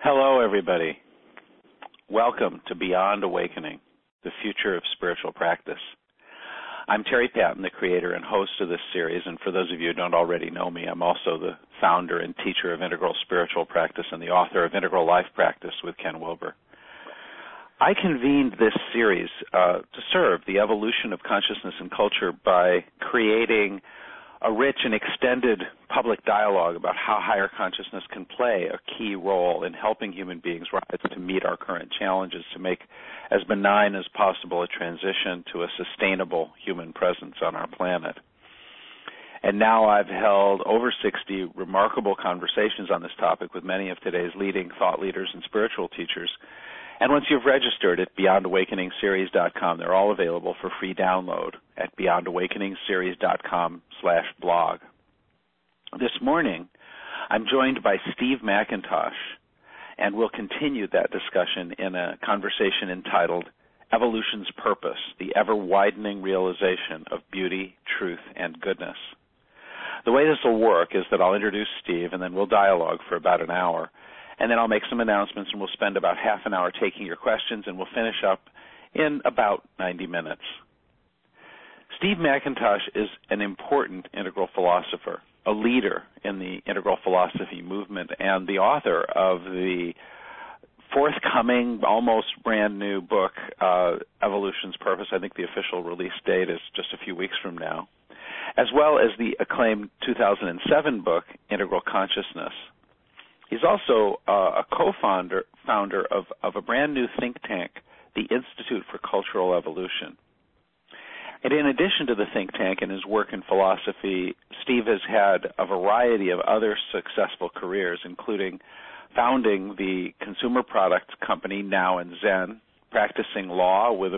Hello, everybody. Welcome to Beyond Awakening, the Future of Spiritual Practice. I'm Terry Patton, the creator and host of this series, and for those of you who don't already know me, I'm also the founder and teacher of Integral Spiritual Practice and the author of Integral Life Practice with Ken Wilber. I convened this series to serve the evolution of consciousness and culture by creating a rich and extended public dialogue about how higher consciousness can play a key role in helping human beings rise to meet our current challenges, to make as benign as possible a transition to a sustainable human presence on our planet. And now I've held over 60 remarkable conversations on this topic with many of today's leading thought leaders and spiritual teachers. And once you've registered at BeyondAwakeningseries.com, they're all available for free download at BeyondAwakeningseries.com/blog. This morning, I'm joined by Steve McIntosh, and we'll continue that discussion in a conversation entitled Evolution's Purpose, the Ever-Widening Realization of Beauty, Truth, and Goodness. The way this will work is that I'll introduce Steve, and then we'll dialogue for about an hour. And then I'll make some announcements, and we'll spend about half an hour taking your questions, and we'll finish up in about 90 minutes. Steve McIntosh is an important integral philosopher, a leader in the integral philosophy movement, and the author of the forthcoming, almost brand new book, Evolution's Purpose. I think the official release date is just a few weeks from now, as well as the acclaimed 2007 book, Integral Consciousness. He's also a co-founder of a brand new think tank, the Institute for Cultural Evolution. And in addition to the think tank and his work in philosophy, Steve has had a variety of other successful careers, including founding the consumer product company Now and Zen, practicing law with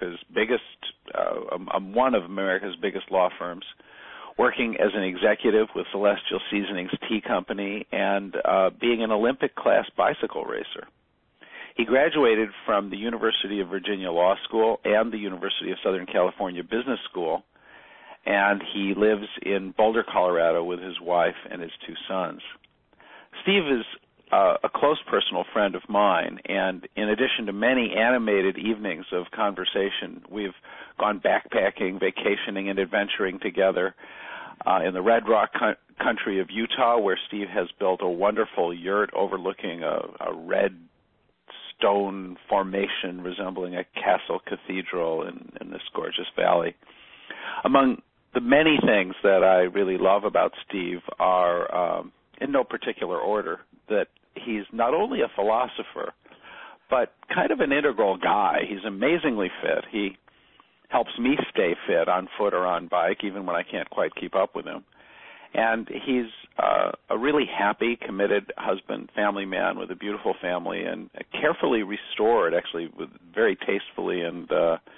one of America's biggest law firms, working as an executive with Celestial Seasonings Tea Company, and being an Olympic-class bicycle racer. He graduated from the University of Virginia Law School and the University of Southern California Business School, and he lives in Boulder, Colorado with his wife and his two sons. Steve is a close personal friend of mine, and in addition to many animated evenings of conversation, we've gone backpacking, vacationing, and adventuring together in the Red Rock country of Utah, where Steve has built a wonderful yurt overlooking a red stone formation resembling a castle cathedral in this gorgeous valley. Among the many things that I really love about Steve are, in no particular order, that he's not only a philosopher, but kind of an integral guy. He's amazingly fit. He helps me stay fit on foot or on bike, even when I can't quite keep up with him. And he's a really happy, committed husband, family man with a beautiful family, and a carefully restored, actually very tastefully and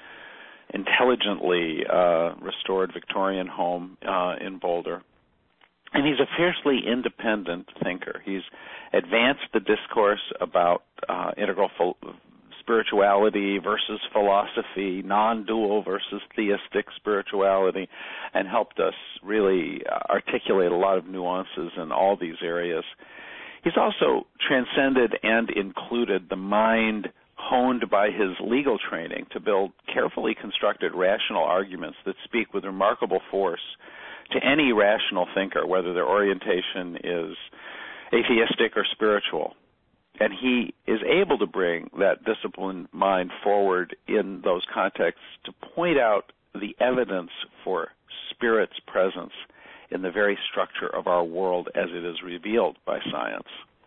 intelligently restored Victorian home in Boulder. And he's a fiercely independent thinker. He's advanced the discourse about integral spirituality versus philosophy, non-dual versus theistic spirituality, and helped us really articulate a lot of nuances in all these areas. He's also transcended and included the mind honed by his legal training to build carefully constructed rational arguments that speak with remarkable force to any rational thinker, whether their orientation is atheistic or spiritual. And he is able to bring that disciplined mind forward in those contexts to point out the evidence for Spirit's presence in the very structure of our world as it is revealed by science.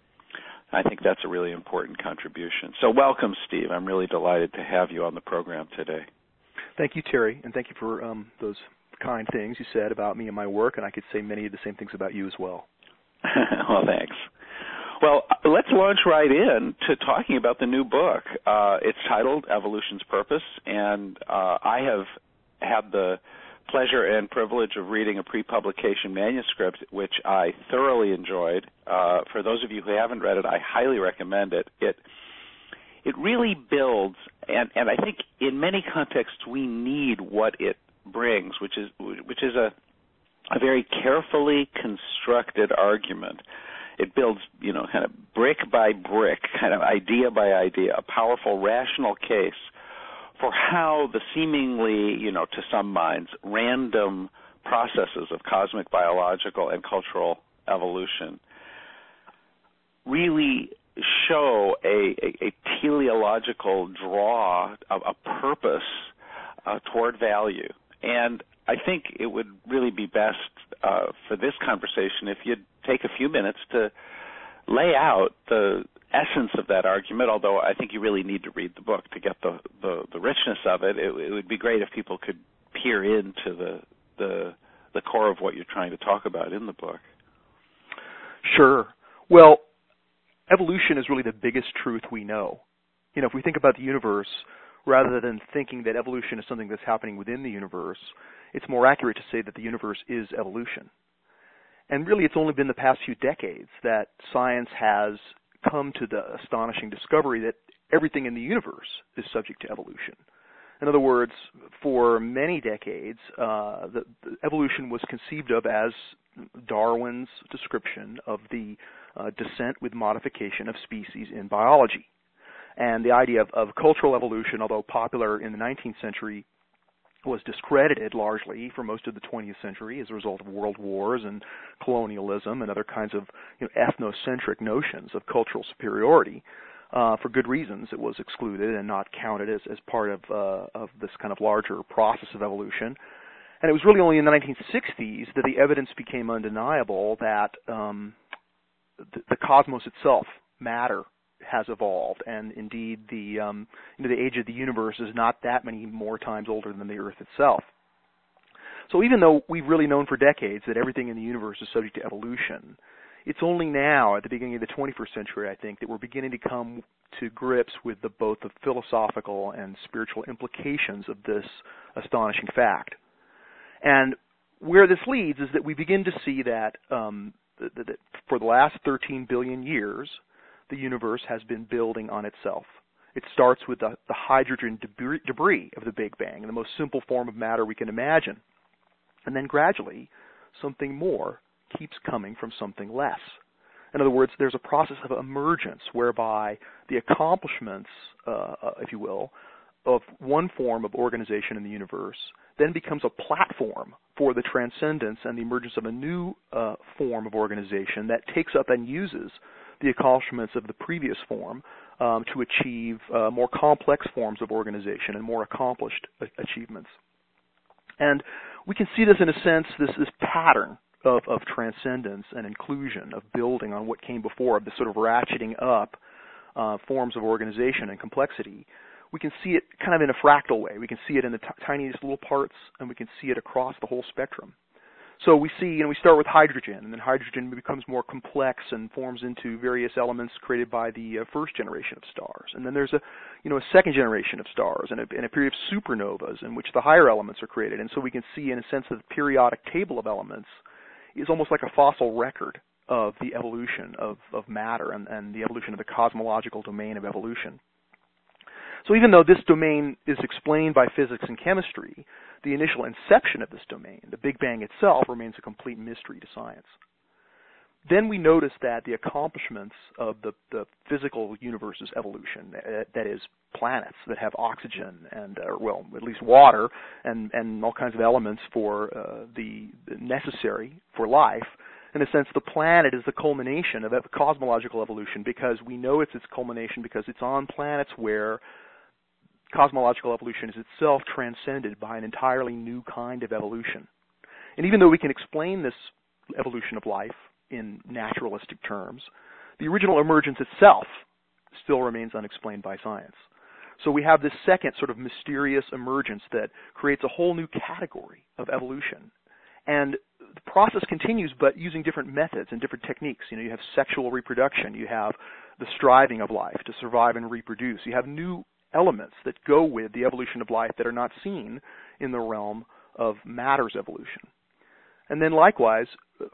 I think that's a really important contribution. So welcome, Steve. I'm really delighted to have you on the program today. Thank you, Terry, and thank you for those kind things you said about me and my work, and I could say many of the same things about you as well. Well, thanks. Well, let's launch right in to talking about the new book. It's titled Evolution's Purpose, and I have had the pleasure and privilege of reading a pre-publication manuscript, which I thoroughly enjoyed. For those of you who haven't read it, I highly recommend it. It really builds, and I think in many contexts we need what it brings, which is a very carefully constructed argument It builds, kind of brick by brick, kind of idea by idea, a powerful rational case for how the seemingly, to some minds, random processes of cosmic, biological, and cultural evolution really show a teleological draw, a purpose toward value. And I think it would really be best for this conversation if you'd take a few minutes to lay out the essence of that argument, although I think you really need to read the book to get the richness of it. It would be great if people could peer into the core of what you're trying to talk about in the book. Sure. Well, evolution is really the biggest truth we know. If we think about the universe, rather than thinking that evolution is something that's happening within the universe, it's more accurate to say that the universe is evolution. And really, it's only been the past few decades that science has come to the astonishing discovery that everything in the universe is subject to evolution. In other words, for many decades, the evolution was conceived of as Darwin's description of the descent with modification of species in biology. And the idea of cultural evolution, although popular in the 19th century, was discredited largely for most of the 20th century as a result of world wars and colonialism and other kinds of ethnocentric notions of cultural superiority. For good reasons, it was excluded and not counted as part of this kind of larger process of evolution. And it was really only in the 1960s that the evidence became undeniable that the cosmos itself, matter, has evolved, and indeed the age of the universe is not that many more times older than the Earth itself. So even though we've really known for decades that everything in the universe is subject to evolution, it's only now, at the beginning of the 21st century, I think, that we're beginning to come to grips with both the philosophical and spiritual implications of this astonishing fact. And where this leads is that we begin to see that for the last 13 billion years, the universe has been building on itself. It starts with the hydrogen debris of the Big Bang, the most simple form of matter we can imagine. And then gradually, something more keeps coming from something less. In other words, there's a process of emergence whereby the accomplishments, if you will, of one form of organization in the universe then becomes a platform for the transcendence and the emergence of a new form of organization that takes up and uses the accomplishments of the previous form to achieve more complex forms of organization and more accomplished achievements. And we can see this in a sense, this pattern of transcendence and inclusion, of building on what came before, of this sort of ratcheting up forms of organization and complexity. We can see it kind of in a fractal way. We can see it in the tiniest little parts, and we can see it across the whole spectrum. So we see, we start with hydrogen, and then hydrogen becomes more complex and forms into various elements created by the first generation of stars. And then there's a second generation of stars and a period of supernovas in which the higher elements are created. And so we can see, in a sense, that the periodic table of elements is almost like a fossil record of the evolution of matter and the evolution of the cosmological domain of evolution. So even though this domain is explained by physics and chemistry, the initial inception of this domain, the Big Bang itself, remains a complete mystery to science. Then we notice that the accomplishments of the physical universe's evolution, that is, planets that have oxygen and, at least water and all kinds of elements for the necessary for life. In a sense, the planet is the culmination of cosmological evolution because we know it's its culmination because it's on planets where cosmological evolution is itself transcended by an entirely new kind of evolution. And even though we can explain this evolution of life in naturalistic terms, the original emergence itself still remains unexplained by science. So we have this second sort of mysterious emergence that creates a whole new category of evolution. And the process continues, but using different methods and different techniques. You have sexual reproduction. You have the striving of life to survive and reproduce. You have new elements that go with the evolution of life that are not seen in the realm of matter's evolution. And then likewise,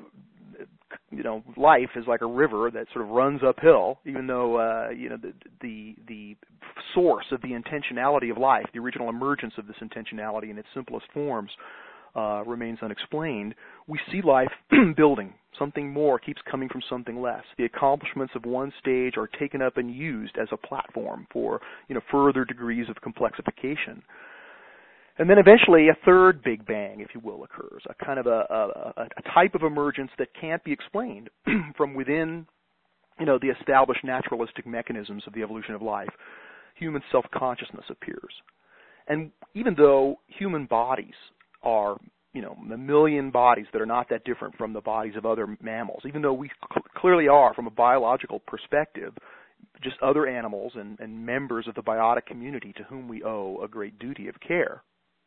life is like a river that sort of runs uphill, even though, the source of the intentionality of life, the original emergence of this intentionality in its simplest forms, remains unexplained. We see life building Something more keeps coming from something less. The accomplishments of one stage are taken up and used as a platform for, further degrees of complexification. And then eventually a third Big Bang, if you will, occurs, a kind of a type of emergence that can't be explained from within, the established naturalistic mechanisms of the evolution of life. Human self-consciousness appears. And even though human bodies are, a million bodies that are not that different from the bodies of other mammals, even though we clearly are, from a biological perspective, just other animals and members of the biotic community to whom we owe a great duty of care.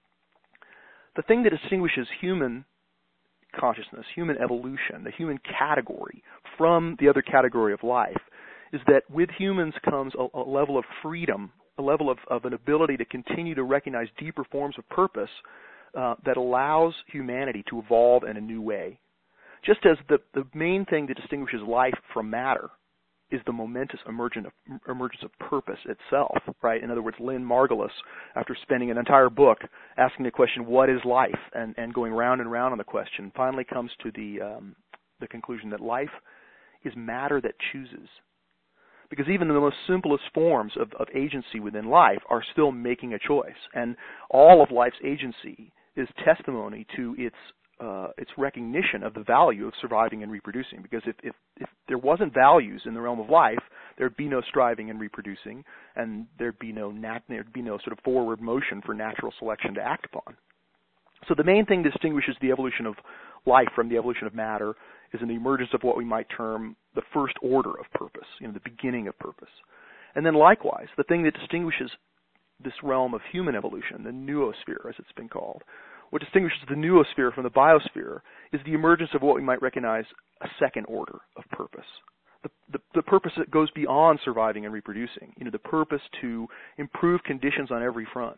The thing that distinguishes human consciousness, human evolution, the human category from the other category of life is that with humans comes a level of freedom, a level of an ability to continue to recognize deeper forms of purpose that allows humanity to evolve in a new way. Just as the main thing that distinguishes life from matter is the momentous emergence of purpose itself, right? In other words, Lynn Margulis, after spending an entire book asking the question, what is life, and going round and round on the question, finally comes to the conclusion that life is matter that chooses. Because even the most simplest forms of agency within life are still making a choice. And all of life's agency is testimony to its recognition of the value of surviving and reproducing. Because if there wasn't values in the realm of life, there'd be no striving and reproducing, and there'd be no sort of forward motion for natural selection to act upon. So the main thing that distinguishes the evolution of life from the evolution of matter is in the emergence of what we might term the first order of purpose, the beginning of purpose. And then likewise, the thing that distinguishes this realm of human evolution, the noosphere as it's been called, what distinguishes the noosphere from the biosphere is the emergence of what we might recognize a second order of purpose. The purpose that goes beyond surviving and reproducing, the purpose to improve conditions on every front.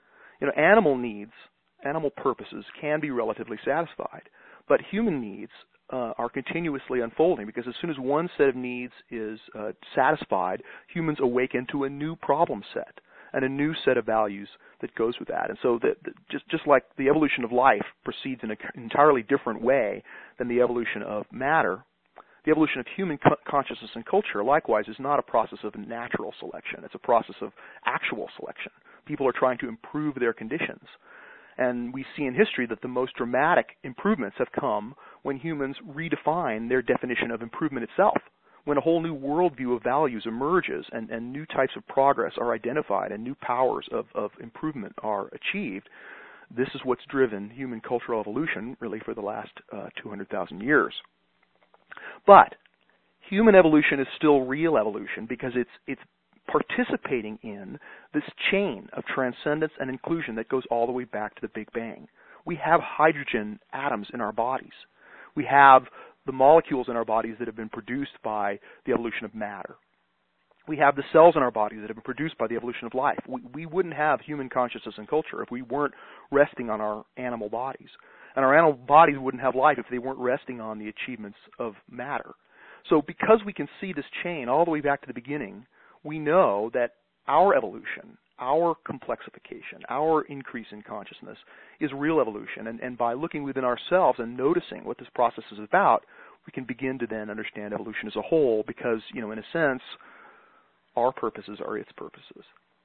Animal purposes can be relatively satisfied, but human needs are continuously unfolding, because as soon as one set of needs is satisfied, humans awaken to a new problem set and a new set of values that goes with that. And so just like the evolution of life proceeds in an entirely different way than the evolution of matter, the evolution of human consciousness and culture, likewise, is not a process of natural selection. It's a process of actual selection. People are trying to improve their conditions. And we see in history that the most dramatic improvements have come when humans redefine their definition of improvement itself, when a whole new worldview of values emerges and new types of progress are identified and new powers of improvement are achieved. This is what's driven human cultural evolution really for the last 200,000 years. But human evolution is still real evolution because it's participating in this chain of transcendence and inclusion that goes all the way back to the Big Bang. We have hydrogen atoms in our bodies. We have the molecules in our bodies that have been produced by the evolution of matter. We have the cells in our bodies that have been produced by the evolution of life. We wouldn't have human consciousness and culture if we weren't resting on our animal bodies. And our animal bodies wouldn't have life if they weren't resting on the achievements of matter. So because we can see this chain all the way back to the beginning, we know that our evolution, our complexification, our increase in consciousness is real evolution. And by looking within ourselves and noticing what this process is about, we can begin to then understand evolution as a whole because, in a sense, our purposes are its purposes.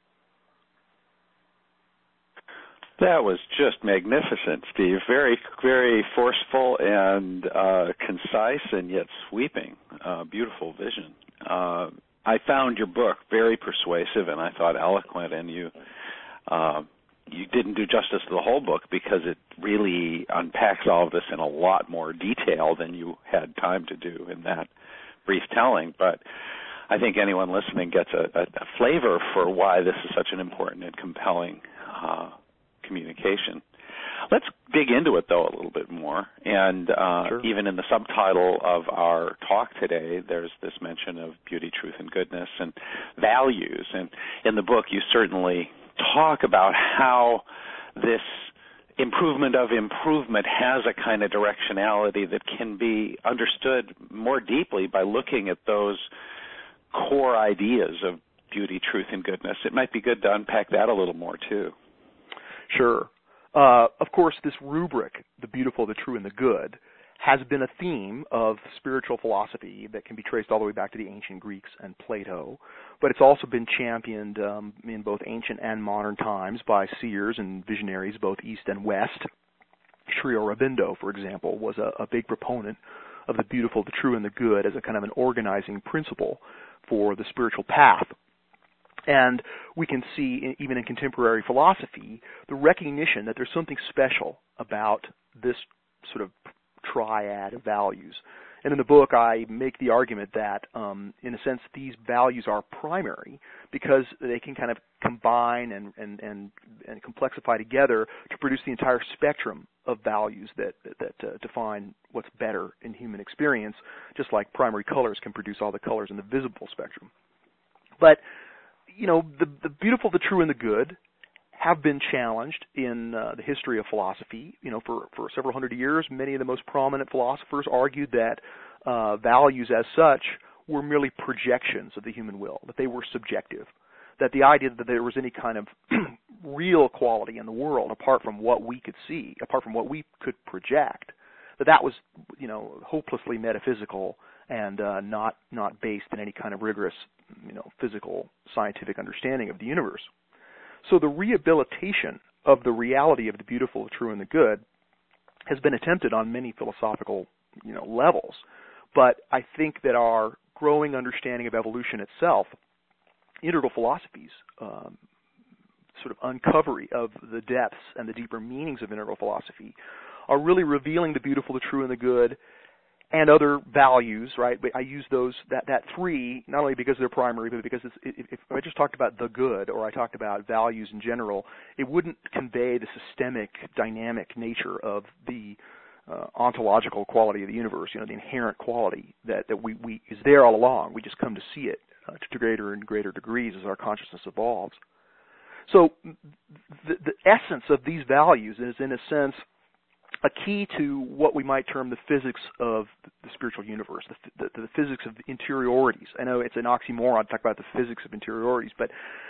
That was just magnificent, Steve. Very, very forceful and concise and yet sweeping. Beautiful vision. I found your book very persuasive and I thought eloquent, and you didn't do justice to the whole book because it really unpacks all of this in a lot more detail than you had time to do in that brief telling. But I think anyone listening gets a flavor for why this is such an important and compelling communication. Let's dig into it, though, a little bit more. And Sure. Even in the subtitle of our talk today, there's this mention of beauty, truth, and goodness and values. And in the book, you certainly talk about how this improvement of improvement has a kind of directionality that can be understood more deeply by looking at those core ideas of beauty, truth, and goodness. It might be good to unpack that a little more, too. Sure. Of course, this rubric, the beautiful, the true, and the good, has been a theme of spiritual philosophy that can be traced all the way back to the ancient Greeks and Plato, but it's also been championed in both ancient and modern times by seers and visionaries, both East and West. Sri Aurobindo, for example, was a big proponent of the beautiful, the true, and the good as a kind of an organizing principle for the spiritual path. And we can see, even in contemporary philosophy, the recognition that there's something special about this sort of triad of values. And in the book, I make the argument that, in a sense, these values are primary because they can kind of combine and complexify together to produce the entire spectrum of values that define what's better in human experience, just like primary colors can produce all the colors in the visible spectrum. But, you know, the beautiful, the true, and the good have been challenged in the history of philosophy. You know, for several hundred years, many of the most prominent philosophers argued that values as such were merely projections of the human will, that they were subjective, that the idea that there was any kind of real quality in the world apart from what we could see, apart from what we could project, that was, you know, hopelessly metaphysical and not based in any kind of rigorous, you know, physical, scientific understanding of the universe. So the rehabilitation of the reality of the beautiful, the true, and the good has been attempted on many philosophical, you know, levels. But I think that our growing understanding of evolution itself, integral philosophies, sort of uncovery of the depths and the deeper meanings of integral philosophy, are really revealing the beautiful, the true, and the good, and other values, right? But I use those that three not only because they're primary, but because if I just talked about the good or I talked about values in general, it wouldn't convey the systemic, dynamic nature of the ontological quality of the universe. You know, the inherent quality that we is there all along. We just come to see it to greater and greater degrees as our consciousness evolves. So the essence of these values is, in a sense, a key to what we might term the physics of the spiritual universe, the physics of interiorities. I know it's an oxymoron to talk about the physics of interiorities, but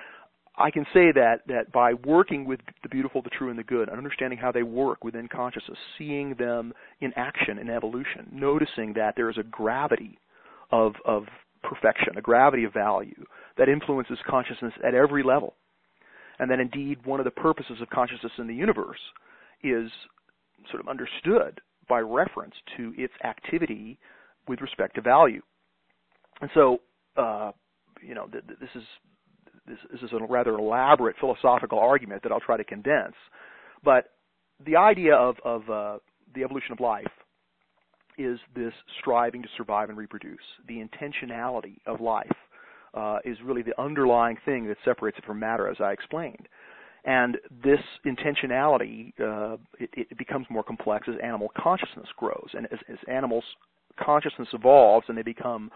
I can say that by working with the beautiful, the true, and the good, understanding how they work within consciousness, seeing them in action in evolution, noticing that there is a gravity of perfection, a gravity of value that influences consciousness at every level, and that indeed one of the purposes of consciousness in the universe is sort of understood by reference to its activity with respect to value. And so, you know, this is a rather elaborate philosophical argument that I'll try to condense. But the idea of the evolution of life is this striving to survive and reproduce. The intentionality of life is really the underlying thing that separates it from matter, as I explained. And this intentionality, it becomes more complex as animal consciousness grows, and as animals' consciousness evolves and they become,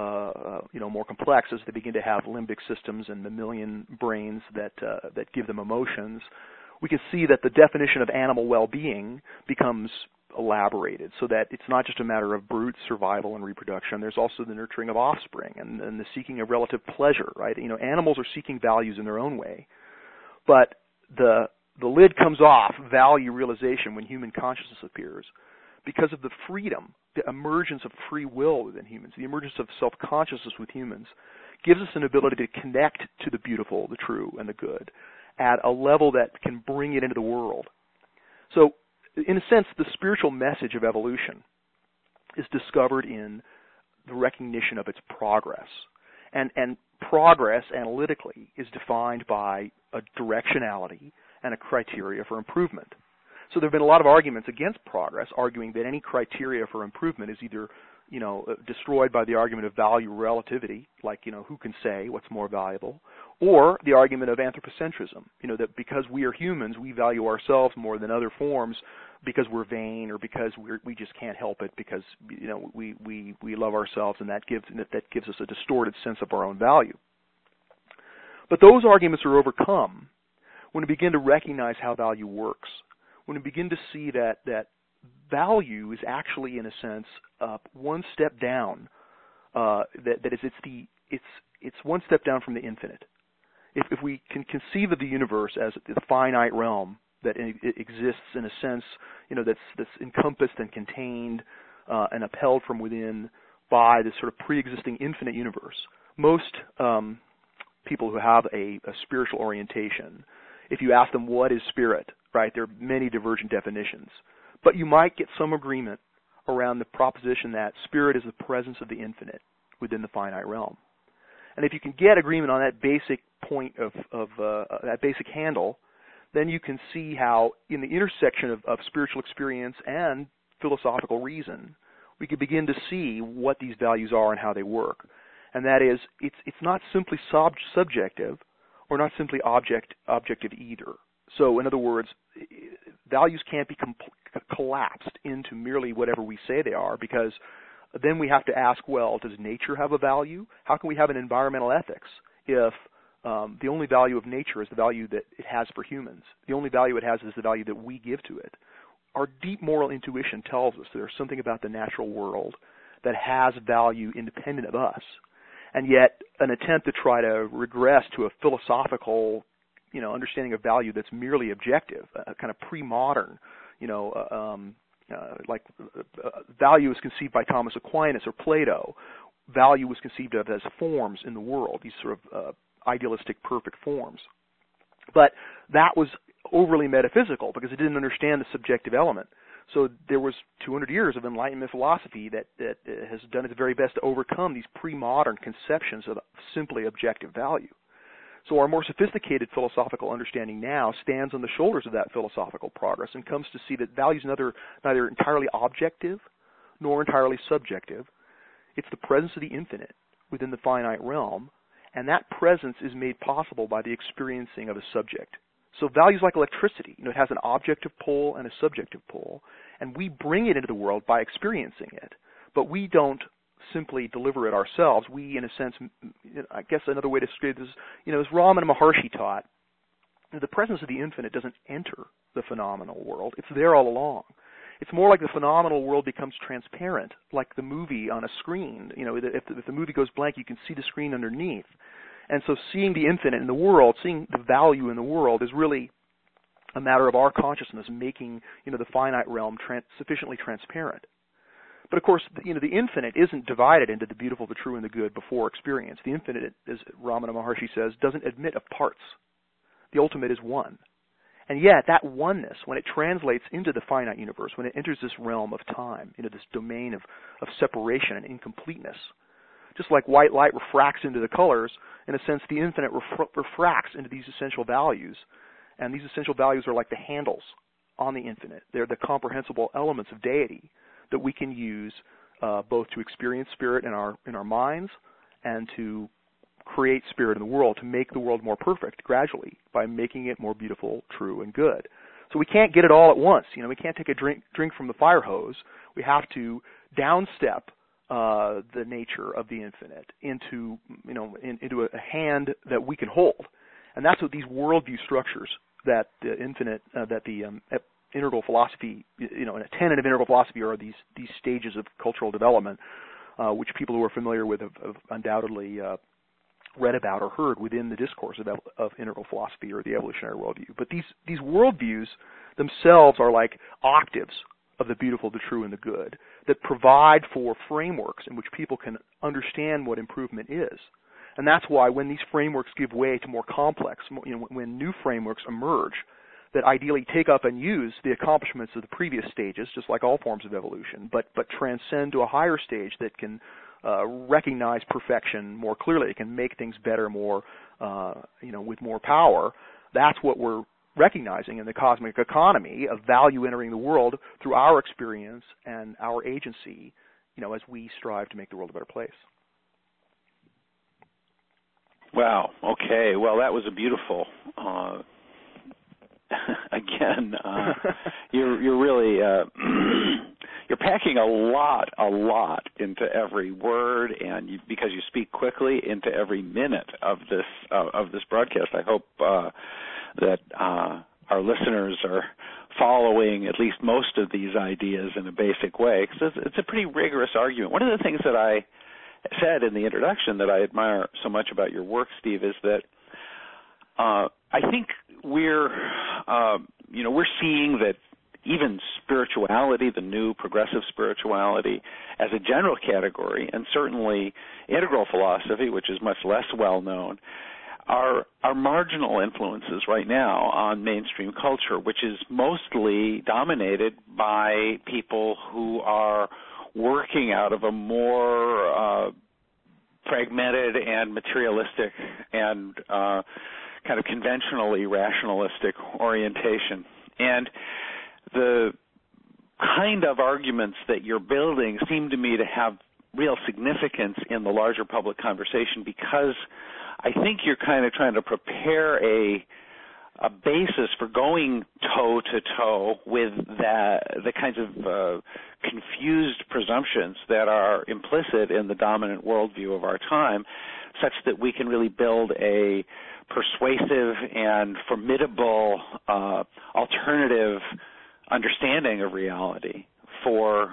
you know, more complex as they begin to have limbic systems and mammalian brains that give them emotions. We can see that the definition of animal well-being becomes elaborated, so that it's not just a matter of brute survival and reproduction. There's also the nurturing of offspring and the seeking of relative pleasure. Right? You know, animals are seeking values in their own way. But the lid comes off value realization when human consciousness appears because of the freedom, the emergence of free will within humans, the emergence of self-consciousness with humans gives us an ability to connect to the beautiful, the true, and the good at a level that can bring it into the world. So, in a sense, the spiritual message of evolution is discovered in the recognition of its progress. And progress, analytically, is defined by a directionality and a criteria for improvement. So there have been a lot of arguments against progress, arguing that any criteria for improvement is either, you know, destroyed by the argument of value relativity, like, you know, who can say what's more valuable, or the argument of anthropocentrism, you know, that because we are humans, we value ourselves more than other forms because we're vain or because we just can't help it because, you know, we love ourselves, and that gives us a distorted sense of our own value. But those arguments are overcome when we begin to recognize how value works, when we begin to see that value is actually, in a sense, one step down. It's one step down from the infinite. If we can conceive of the universe as the finite realm, that it exists in a sense, that's encompassed and contained and upheld from within by this sort of pre-existing infinite universe. Most people who have a spiritual orientation, if you ask them what is spirit, right, there are many divergent definitions. But you might get some agreement around the proposition that spirit is the presence of the infinite within the finite realm. And if you can get agreement on that basic point of that basic handle, then you can see how in the intersection of spiritual experience and philosophical reason, we can begin to see what these values are and how they work. And that is, it's not simply subjective or not simply objective either. So in other words, values can't be collapsed into merely whatever we say they are, because then we have to ask, well, does nature have a value? How can we have an environmental ethics if the only value of nature is the value that it has for humans? The only value it has is the value that we give to it. Our deep moral intuition tells us there's something about the natural world that has value independent of us. And yet an attempt to try to regress to a philosophical, understanding of value that's merely objective, a kind of pre-modern, value is conceived by Thomas Aquinas or Plato. Value was conceived of as forms in the world, these sort of idealistic perfect forms. But that was overly metaphysical because it didn't understand the subjective element. So there was 200 years of Enlightenment philosophy that has done its very best to overcome these pre-modern conceptions of simply objective value. So our more sophisticated philosophical understanding now stands on the shoulders of that philosophical progress and comes to see that value is neither entirely objective nor entirely subjective. It's the presence of the infinite within the finite realm, and that presence is made possible by the experiencing of a subject. So value is like electricity. It has an objective pole and a subjective pole, and we bring it into the world by experiencing it. But we don't simply deliver it ourselves. We, in a sense, I guess another way to describe this, as Ramana Maharshi taught, the presence of the infinite doesn't enter the phenomenal world. It's there all along. It's more like the phenomenal world becomes transparent, like the movie on a screen. If the movie goes blank, you can see the screen underneath. And so seeing the infinite in the world, seeing the value in the world is really a matter of our consciousness making, the finite realm sufficiently transparent. But of course, the infinite isn't divided into the beautiful, the true, and the good before experience. The infinite, as Ramana Maharshi says, doesn't admit of parts. The ultimate is one. And yet, that oneness, when it translates into the finite universe, when it enters this realm of time, into this domain of separation and incompleteness, just like white light refracts into the colors, in a sense, the infinite refracts into these essential values. And these essential values are like the handles on the infinite. They're the comprehensible elements of deity that we can use both to experience spirit in our minds and to create spirit in the world, to make the world more perfect gradually by making it more beautiful, true, and good. So we can't get it all at once. We can't take a drink from the fire hose. We have to downstep the nature of the infinite into a hand that we can hold, and that's what these worldview structures that the infinite, integral philosophy, a tenet of integral philosophy are these stages of cultural development, which people who are familiar with have undoubtedly read about or heard within the discourse of integral philosophy or the evolutionary worldview. But these worldviews themselves are like octaves of the beautiful, the true, and the good that provide for frameworks in which people can understand what improvement is. And that's why when these frameworks give way to more complex, when new frameworks emerge that ideally take up and use the accomplishments of the previous stages, just like all forms of evolution, but transcend to a higher stage that can recognize perfection more clearly. It can make things better more, with more power. That's what we're recognizing in the cosmic economy of value entering the world through our experience and our agency, as we strive to make the world a better place. Wow. Okay. Well, that was a beautiful. Again, you're really you're packing a lot into every word, and because you speak quickly, into every minute of this broadcast. I hope that our listeners are following at least most of these ideas in a basic way, because it's a pretty rigorous argument. One of the things that I said in the introduction that I admire so much about your work, Steve, is that I think we're we're seeing that even spirituality, the new progressive spirituality, as a general category, and certainly integral philosophy, which is much less well known, are marginal influences right now on mainstream culture, which is mostly dominated by people who are working out of a more fragmented and materialistic and kind of conventionally rationalistic orientation. And the kind of arguments that you're building seem to me to have real significance in the larger public conversation, because I think you're kind of trying to prepare a basis for going toe-to-toe with the kinds of confused presumptions that are implicit in the dominant worldview of our time, such that we can really build a persuasive and formidable alternative understanding of reality for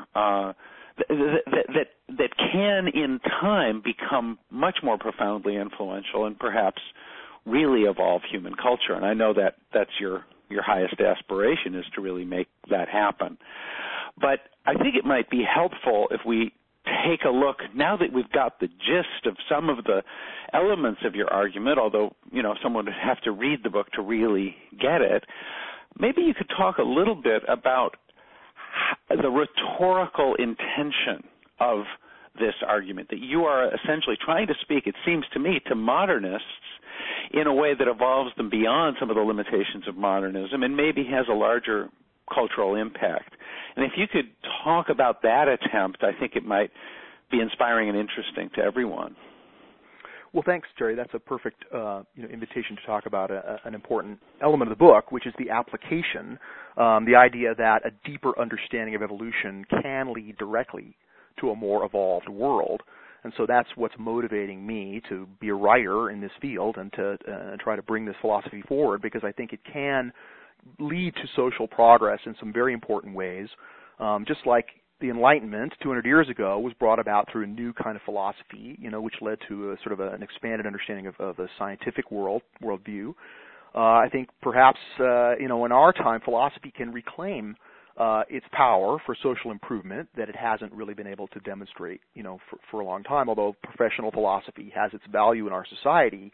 that can in time become much more profoundly influential and perhaps really evolve human culture. And I know that that's your highest aspiration, is to really make that happen. But I think it might be helpful if we take a look, now that we've got the gist of some of the elements of your argument, although, someone would have to read the book to really get it, maybe you could talk a little bit about the rhetorical intention of this argument, that you are essentially trying to speak, it seems to me, to modernists in a way that evolves them beyond some of the limitations of modernism and maybe has a larger cultural impact. And if you could talk about that attempt, I think it might be inspiring and interesting to everyone. Well, thanks, Jerry. That's a perfect invitation to talk about an important element of the book, which is the application, the idea that a deeper understanding of evolution can lead directly to a more evolved world. And so that's what's motivating me to be a writer in this field and to try to bring this philosophy forward, because I think it can lead to social progress in some very important ways, just like the Enlightenment 200 years ago was brought about through a new kind of philosophy, which led to a sort of an expanded understanding of the scientific worldview. I think perhaps, in our time, philosophy can reclaim its power for social improvement that it hasn't really been able to demonstrate, for a long time. Although professional philosophy has its value in our society,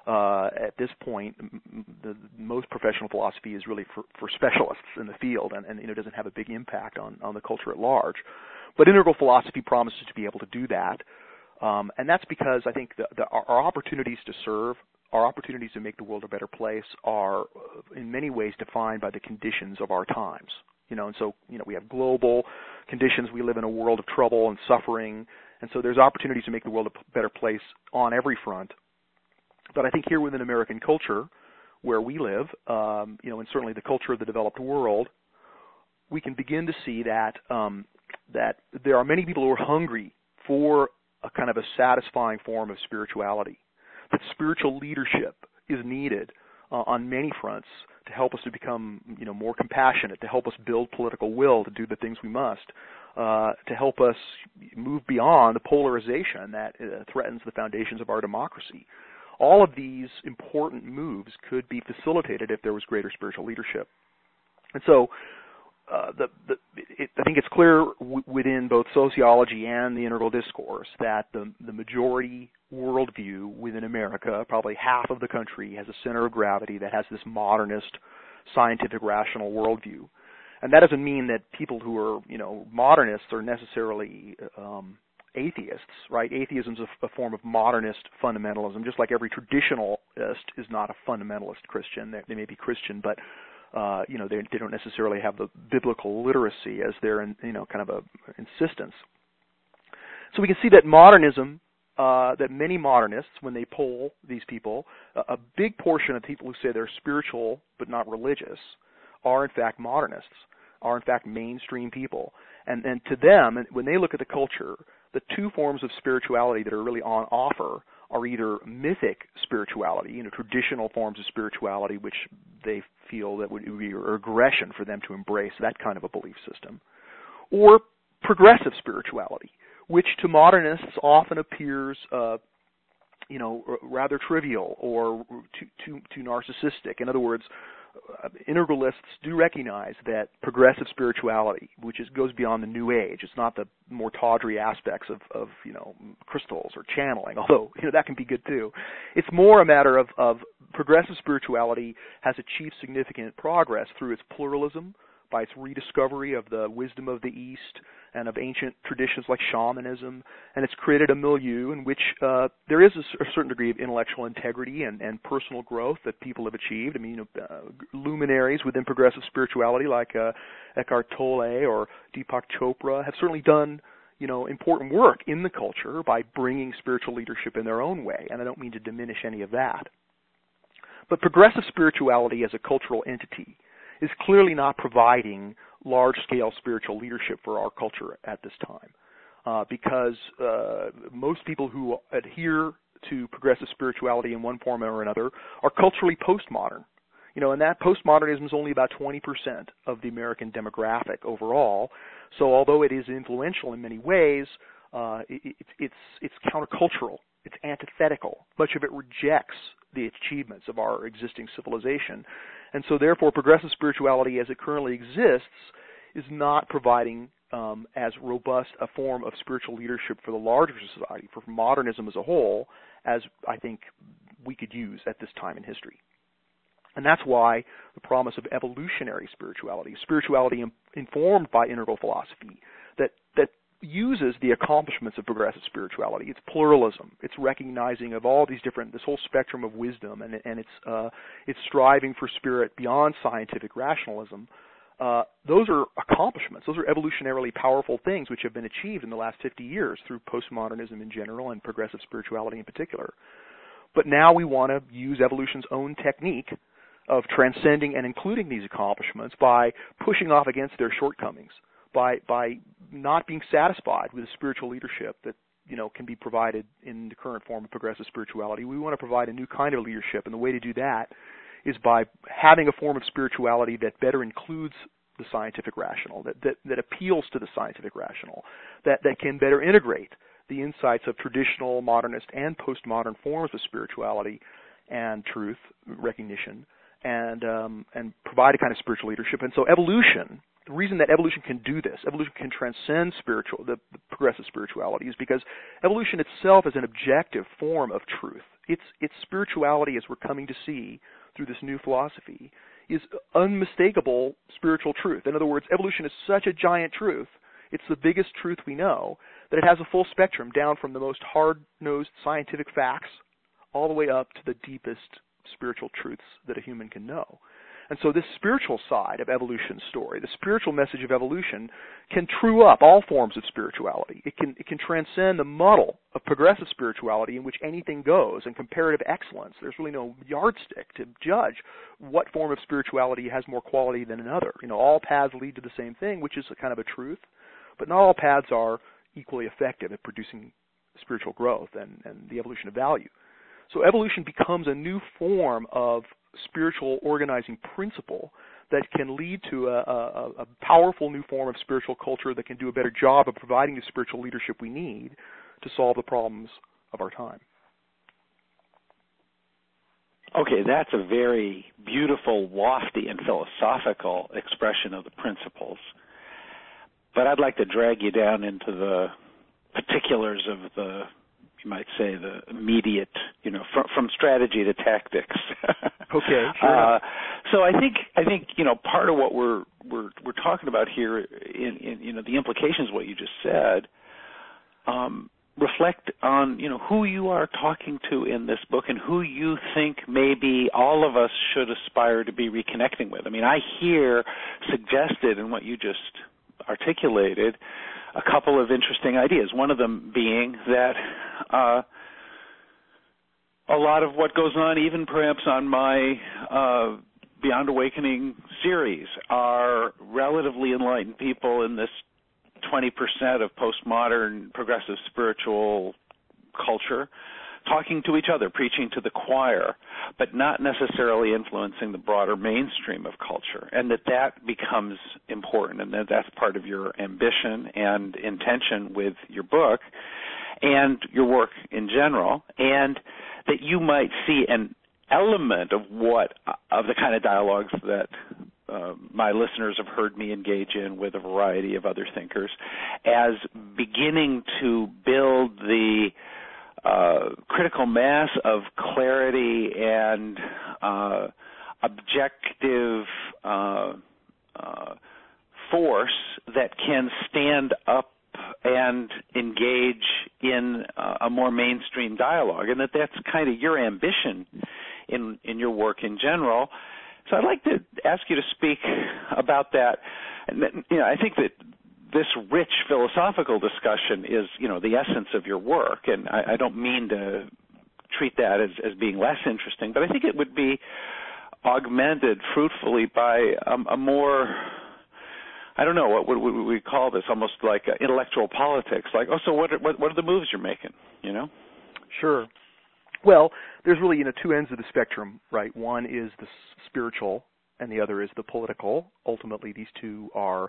at this point, the most professional philosophy is really for specialists in the field, and doesn't have a big impact on the culture at large. But integral philosophy promises to be able to do that, and that's because I think our opportunities to serve, our opportunities to make the world a better place, are in many ways defined by the conditions of our times. And so we have global conditions. We live in a world of trouble and suffering, and so there's opportunities to make the world a better place on every front. But I think here within American culture, where we live, and certainly the culture of the developed world, we can begin to see that that there are many people who are hungry for a kind of a satisfying form of spirituality. That spiritual leadership is needed on many fronts to help us to become, more compassionate, to help us build political will to do the things we must, to help us move beyond the polarization that threatens the foundations of our democracy. All of these important moves could be facilitated if there was greater spiritual leadership. And so I think it's clear within both sociology and the integral discourse that the majority worldview within America, probably half of the country, has a center of gravity that has this modernist, scientific, rational worldview. And that doesn't mean that people who are, modernists are necessarily atheists, right? Atheism is a form of modernist fundamentalism, just like every traditionalist is not a fundamentalist Christian. They may be Christian, but they don't necessarily have the biblical literacy as their kind of a insistence. So we can see that modernism, that many modernists, when they poll these people, a big portion of people who say they're spiritual but not religious are in fact modernists, are in fact mainstream people. And to them, when they look at the culture, the two forms of spirituality that are really on offer are either mythic spirituality, traditional forms of spirituality, which they feel that would be a regression for them to embrace that kind of a belief system, or progressive spirituality, which to modernists often appears, rather trivial or too narcissistic. In other words, integralists do recognize that progressive spirituality, which goes beyond the New Age, it's not the more tawdry aspects of crystals or channeling, although that can be good too. It's more a matter of progressive spirituality has achieved significant progress through its pluralism, by its rediscovery of the wisdom of the East and of ancient traditions like shamanism, and it's created a milieu in which there is a certain degree of intellectual integrity and personal growth that people have achieved. I mean, luminaries within progressive spirituality like Eckhart Tolle or Deepak Chopra have certainly done important work in the culture by bringing spiritual leadership in their own way, and I don't mean to diminish any of that. But progressive spirituality as a cultural entity is clearly not providing large-scale spiritual leadership for our culture at this time, because most people who adhere to progressive spirituality in one form or another are culturally postmodern. And that postmodernism is only about 20% of the American demographic overall. So although it is influential in many ways, it's countercultural. It's antithetical. Much of it rejects the achievements of our existing civilization. And so therefore, progressive spirituality as it currently exists is not providing as robust a form of spiritual leadership for the larger society, for modernism as a whole, as I think we could use at this time in history. And that's why the promise of evolutionary spirituality informed by integral philosophy, that uses the accomplishments of progressive spirituality, its pluralism, its recognizing of all these this whole spectrum of wisdom, and its striving for spirit beyond scientific rationalism. Those are accomplishments. Those are evolutionarily powerful things which have been achieved in the last 50 years through postmodernism in general and progressive spirituality in particular. But now we want to use evolution's own technique of transcending and including these accomplishments by pushing off against their shortcomings, by not being satisfied with the spiritual leadership that can be provided in the current form of progressive spirituality. We want to provide a new kind of leadership, and the way to do that is by having a form of spirituality that better includes the scientific rational, that appeals to the scientific rational, that can better integrate the insights of traditional, modernist, and postmodern forms of spirituality and truth recognition, and provide a kind of spiritual leadership. And so evolution, the reason that evolution can do this, evolution can transcend the progressive spirituality, is because evolution itself is an objective form of truth. Its spirituality, as we're coming to see through this new philosophy, is unmistakable spiritual truth. In other words, evolution is such a giant truth, it's the biggest truth we know, that it has a full spectrum down from the most hard-nosed scientific facts all the way up to the deepest spiritual truths that a human can know. And so this spiritual side of evolution's story, the spiritual message of evolution, can true up all forms of spirituality. It can transcend the muddle of progressive spirituality in which anything goes, and comparative excellence. There's really no yardstick to judge what form of spirituality has more quality than another. All paths lead to the same thing, which is a kind of a truth, but not all paths are equally effective at producing spiritual growth and the evolution of value. So evolution becomes a new form of spiritual organizing principle that can lead to a powerful new form of spiritual culture that can do a better job of providing the spiritual leadership we need to solve the problems of our time. Okay, that's a very beautiful, lofty, and philosophical expression of the principles. But I'd like to drag you down into the particulars of the, you might say, the immediate, from strategy to tactics. Okay, sure. So I think part of what we're talking about here in the implications of what you just said reflect on who you are talking to in this book and who you think maybe all of us should aspire to be reconnecting with. I mean, I hear suggested in what you just articulated a couple of interesting ideas. One of them being that a lot of what goes on, even perhaps on my Beyond Awakening series, are relatively enlightened people in this 20% of postmodern progressive spiritual culture, talking to each other, preaching to the choir, but not necessarily influencing the broader mainstream of culture, and that becomes important, and that's part of your ambition and intention with your book and your work in general, and that you might see element of the kind of dialogues that my listeners have heard me engage in with a variety of other thinkers as beginning to build the critical mass of clarity and objective force that can stand up and engage in a more mainstream dialogue, and that's kind of your ambition in your work in general. So I'd like to ask you to speak about that. And I think that this rich philosophical discussion is, the essence of your work, and I don't mean to treat that as being less interesting, but I think it would be augmented fruitfully by a more, I don't know, what would we call this, almost like intellectual politics, like, so what are the moves you're making, Sure. Well, there's really, two ends of the spectrum, right? One is the spiritual, and the other is the political. Ultimately, these two are,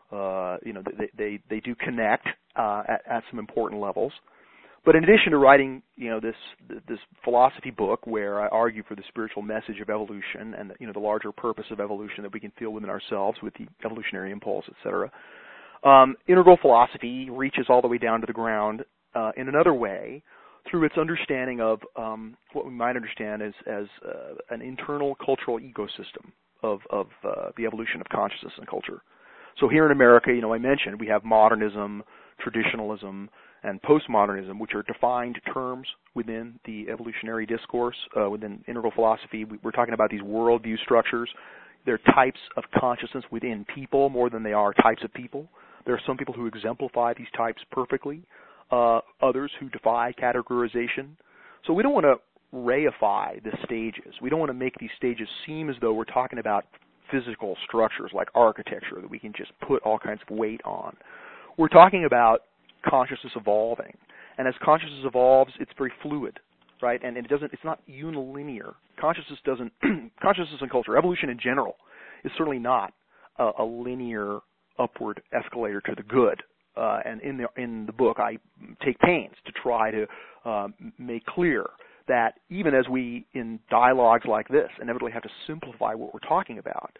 they do connect at some important levels. But in addition to writing, this philosophy book where I argue for the spiritual message of evolution and the larger purpose of evolution that we can feel within ourselves with the evolutionary impulse, etc. Integral philosophy reaches all the way down to the ground in another way through its understanding of what we might understand as an internal cultural ecosystem of the evolution of consciousness and culture. So here in America, I mentioned we have modernism, traditionalism, and postmodernism, which are defined terms within the evolutionary discourse, within integral philosophy. We're talking about these worldview structures. They're types of consciousness within people more than they are types of people. There are some people who exemplify these types perfectly, others who defy categorization. So we don't want to reify the stages. We don't want to make these stages seem as though we're talking about physical structures like architecture that we can just put all kinds of weight on. We're talking about consciousness evolving, and as consciousness evolves, it's very fluid, right? And it's not unilinear. Consciousness and culture, evolution in general, is certainly not a linear upward escalator to the good. And in the book, I take pains to try to make clear that even as we, in dialogues like this, inevitably have to simplify what we're talking about,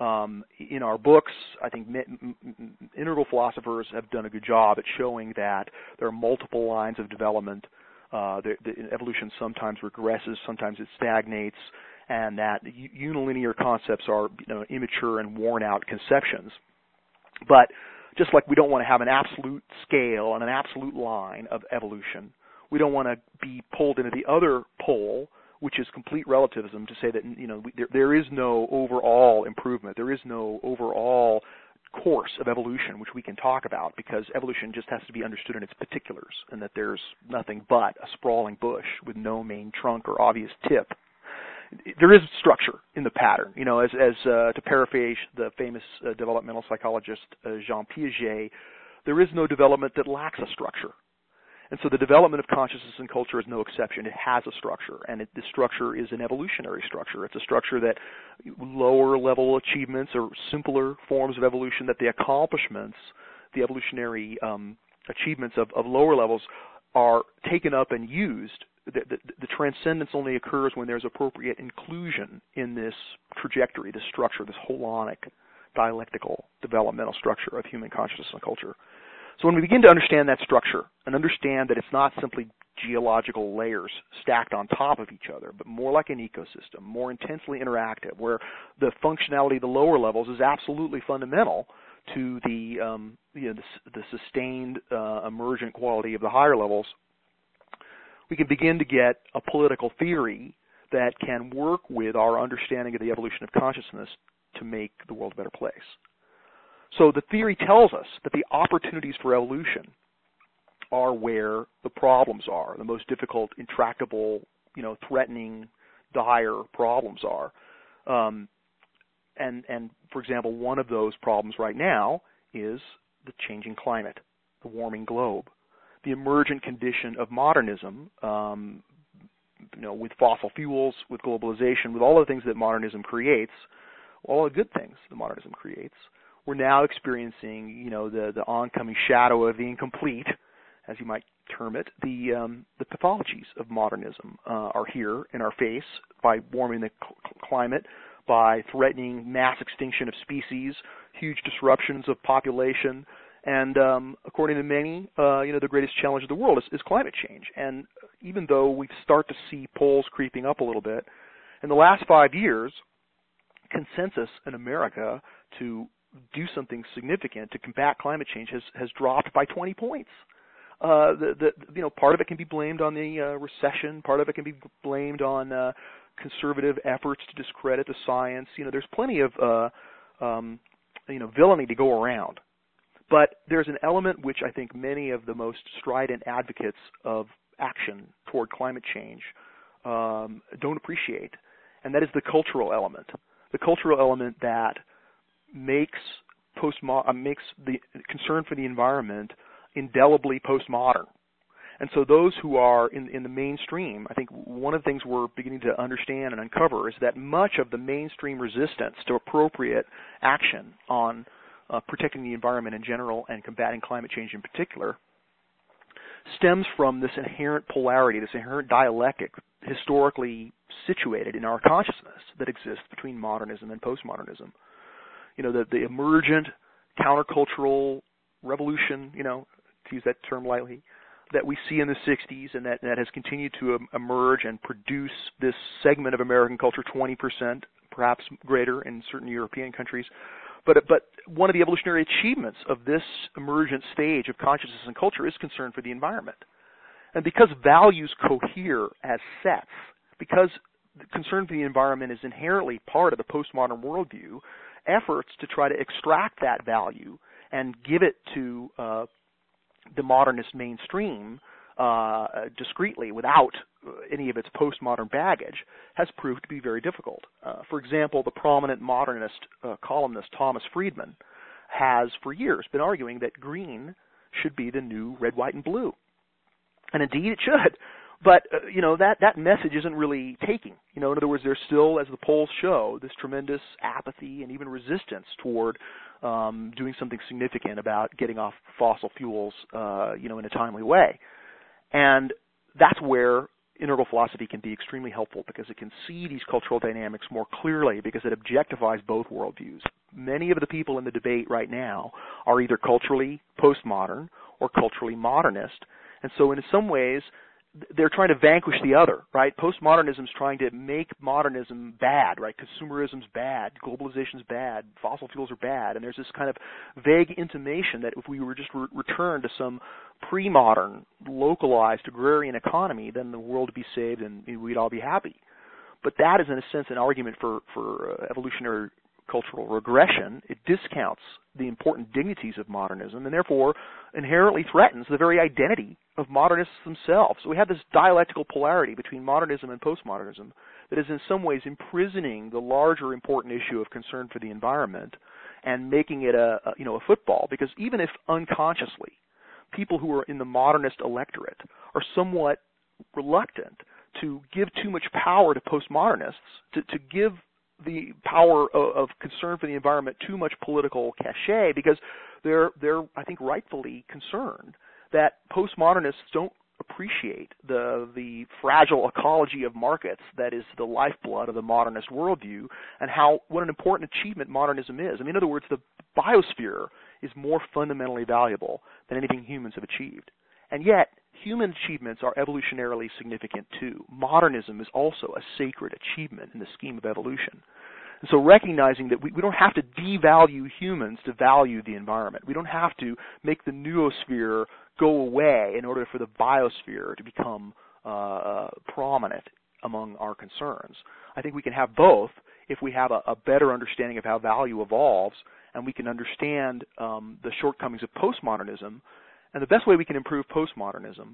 in our books, I think integral philosophers have done a good job at showing that there are multiple lines of development. The evolution sometimes regresses, sometimes it stagnates, and that unilinear concepts are immature and worn-out conceptions. But just like we don't want to have an absolute scale and an absolute line of evolution, we don't want to be pulled into the other pole, which is complete relativism, to say that there is no overall improvement, there is no overall course of evolution which we can talk about, because evolution just has to be understood in its particulars, and that there's nothing but a sprawling bush with no main trunk or obvious tip. There is structure in the pattern. To paraphrase the famous developmental psychologist Jean Piaget, there is no development that lacks a structure. And so the development of consciousness and culture is no exception. It has a structure, and this structure is an evolutionary structure. It's a structure that lower-level achievements or simpler forms of evolution, that the accomplishments, the evolutionary achievements of lower levels are taken up and used. The transcendence only occurs when there's appropriate inclusion in this trajectory, this structure, this holonic, dialectical, developmental structure of human consciousness and culture. So when we begin to understand that structure and understand that it's not simply geological layers stacked on top of each other, but more like an ecosystem, more intensely interactive, where the functionality of the lower levels is absolutely fundamental to the sustained emergent quality of the higher levels, we can begin to get a political theory that can work with our understanding of the evolution of consciousness to make the world a better place. So the theory tells us that the opportunities for evolution are where the problems are, the most difficult, intractable, threatening, dire problems are. And for example, one of those problems right now is the changing climate, the warming globe, the emergent condition of modernism, with fossil fuels, with globalization, with all the things that modernism creates, all the good things that modernism creates. We're now experiencing, the oncoming shadow of the incomplete, as you might term it, the pathologies of modernism are here in our face by warming the climate, by threatening mass extinction of species, huge disruptions of population, and according to many, the greatest challenge of the world is climate change. And even though we start to see polls creeping up a little bit, in the last 5 years, consensus in America to do something significant to combat climate change has dropped by 20 points. Part of it can be blamed on the recession. Part of it can be blamed on conservative efforts to discredit the science. There's plenty of villainy to go around. But there's an element which I think many of the most strident advocates of action toward climate change don't appreciate, and that is the cultural element. The cultural element that makes the concern for the environment indelibly postmodern. And so those who are in the mainstream, I think one of the things we're beginning to understand and uncover is that much of the mainstream resistance to appropriate action on protecting the environment in general and combating climate change in particular stems from this inherent polarity, this inherent dialectic historically situated in our consciousness that exists between modernism and postmodernism. The emergent countercultural revolution, to use that term lightly, that we see in the 60s and that has continued to emerge and produce this segment of American culture, 20%, perhaps greater in certain European countries. But one of the evolutionary achievements of this emergent stage of consciousness and culture is concern for the environment. And because values cohere as sets, because concern for the environment is inherently part of the postmodern worldview, efforts to try to extract that value and give it to the modernist mainstream discreetly without any of its postmodern baggage has proved to be very difficult. For example, the prominent modernist columnist Thomas Friedman has for years been arguing that green should be the new red, white, and blue. And indeed it should. But, that message isn't really taking. In other words, there's still, as the polls show, this tremendous apathy and even resistance toward doing something significant about getting off fossil fuels, in a timely way. And that's where integral philosophy can be extremely helpful because it can see these cultural dynamics more clearly because it objectifies both worldviews. Many of the people in the debate right now are either culturally postmodern or culturally modernist. And so in some ways, they're trying to vanquish the other, right? Postmodernism is trying to make modernism bad, right? Consumerism's bad, globalization's bad, fossil fuels are bad, and there's this kind of vague intimation that if we were just returned to some pre-modern, localized agrarian economy, then the world would be saved and we'd all be happy. But that is, in a sense, an argument for evolutionary cultural regression. It discounts the important dignities of modernism and therefore inherently threatens the very identity of modernists themselves. So we have this dialectical polarity between modernism and postmodernism that is in some ways imprisoning the larger important issue of concern for the environment and making it a football, because even if unconsciously people who are in the modernist electorate are somewhat reluctant to give too much power to postmodernists, to give the power of concern for the environment too much political cachet, because they're I think rightfully concerned that postmodernists don't appreciate the fragile ecology of markets that is the lifeblood of the modernist worldview and what an important achievement modernism is. I mean, in other words, the biosphere is more fundamentally valuable than anything humans have achieved. And yet, human achievements are evolutionarily significant too. Modernism is also a sacred achievement in the scheme of evolution. And so recognizing that we don't have to devalue humans to value the environment. We don't have to make the noosphere go away in order for the biosphere to become prominent among our concerns. I think we can have both if we have a better understanding of how value evolves and we can understand the shortcomings of postmodernism. And the best way we can improve postmodernism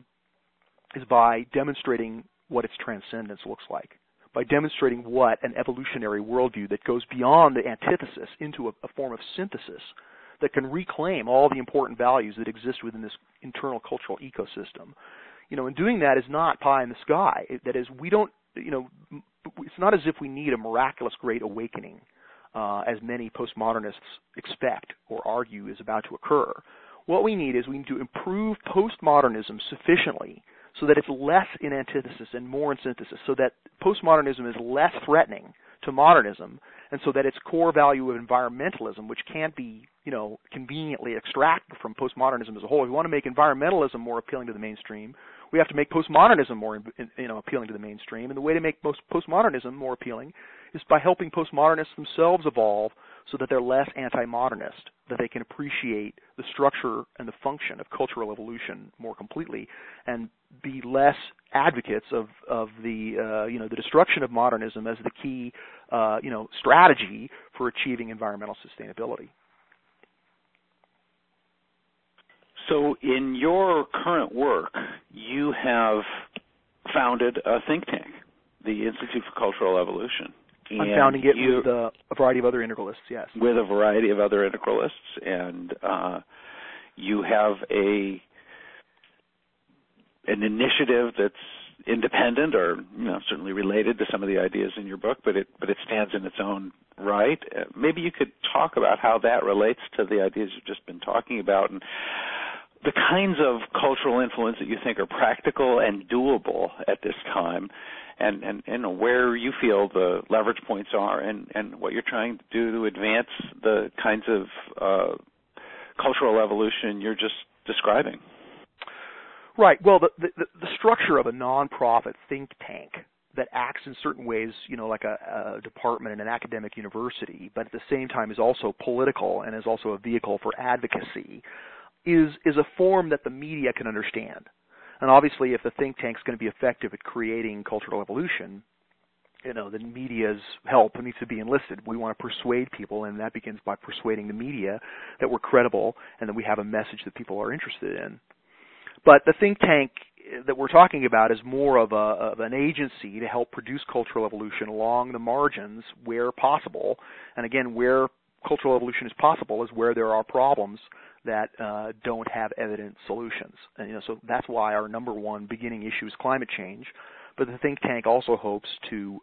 is by demonstrating what its transcendence looks like, by demonstrating what an evolutionary worldview that goes beyond the antithesis into a form of synthesis that can reclaim all the important values that exist within this internal cultural ecosystem. And doing that is not pie in the sky. That is, we don't, it's not as if we need a miraculous great awakening, as many postmodernists expect or argue is about to occur. What we need is we need to improve postmodernism sufficiently so that it's less in antithesis and more in synthesis, so that postmodernism is less threatening to modernism, and so that its core value of environmentalism, which can't be, conveniently extracted from postmodernism as a whole. If we want to make environmentalism more appealing to the mainstream, we have to make postmodernism more, appealing to the mainstream. And the way to make postmodernism more appealing is by helping postmodernists themselves evolve so that they're less anti-modernist, that they can appreciate the structure and the function of cultural evolution more completely, and be less advocates of the destruction of modernism as the key strategy for achieving environmental sustainability. So in your current work, you have founded a think tank, the Institute for Cultural Evolution. I'm founding it with a variety of other integralists, yes. With a variety of other integralists, and you have an initiative that's independent, or certainly related to some of the ideas in your book, but it stands in its own right. Maybe you could talk about how that relates to the ideas you've just been talking about, and the kinds of cultural influence that you think are practical and doable at this time, and where you feel the leverage points are, and what you're trying to do to advance the kinds of cultural evolution you're just describing. Right. Well, the structure of a nonprofit think tank that acts in certain ways, like a department in an academic university, but at the same time is also political and is also a vehicle for advocacy, is a form that the media can understand. And obviously, if the think tank's going to be effective at creating cultural evolution, the media's help needs to be enlisted. We want to persuade people, and that begins by persuading the media that we're credible and that we have a message that people are interested in. But the think tank that we're talking about is more of an agency to help produce cultural evolution along the margins where possible. And again, where cultural evolution is possible is where there are problems that don't have evident solutions. And so that's why our number one beginning issue is climate change. But the think tank also hopes to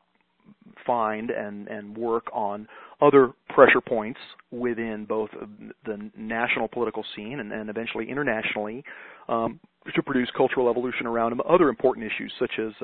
find and work on other pressure points within both the national political scene and eventually internationally to produce cultural evolution around other important issues such as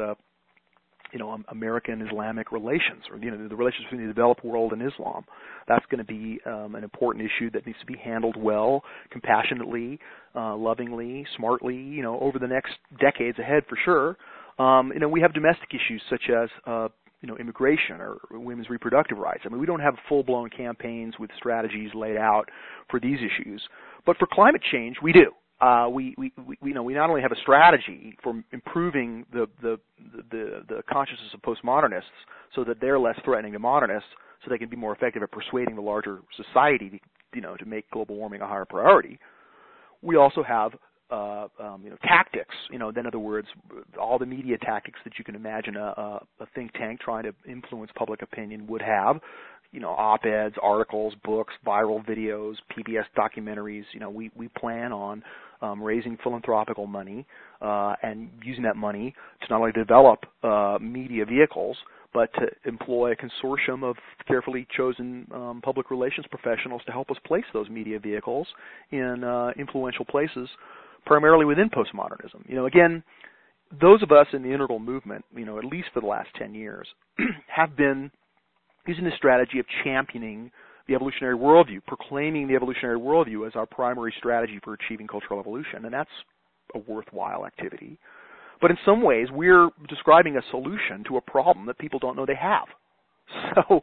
American-Islamic relations, or the relations between the developed world and Islam. That's going to be an important issue that needs to be handled well, compassionately, lovingly, smartly, over the next decades ahead for sure. We have domestic issues such as immigration or women's reproductive rights. I mean, we don't have full-blown campaigns with strategies laid out for these issues, but for climate change, we do. We not only have a strategy for improving the consciousness of postmodernists so that they're less threatening to modernists, so they can be more effective at persuading the larger society, to make global warming a higher priority. We also have tactics. In other words, all the media tactics that you can imagine a think tank trying to influence public opinion would have. Op-eds, articles, books, viral videos, PBS documentaries. We plan on raising philanthropical money and using that money to not only develop media vehicles, but to employ a consortium of carefully chosen public relations professionals to help us place those media vehicles in influential places, primarily within postmodernism. Again, those of us in the integral movement, at least for the last 10 years, have been using the strategy of championing the evolutionary worldview, proclaiming the evolutionary worldview as our primary strategy for achieving cultural evolution, and that's a worthwhile activity. But in some ways, we're describing a solution to a problem that people don't know they have. So,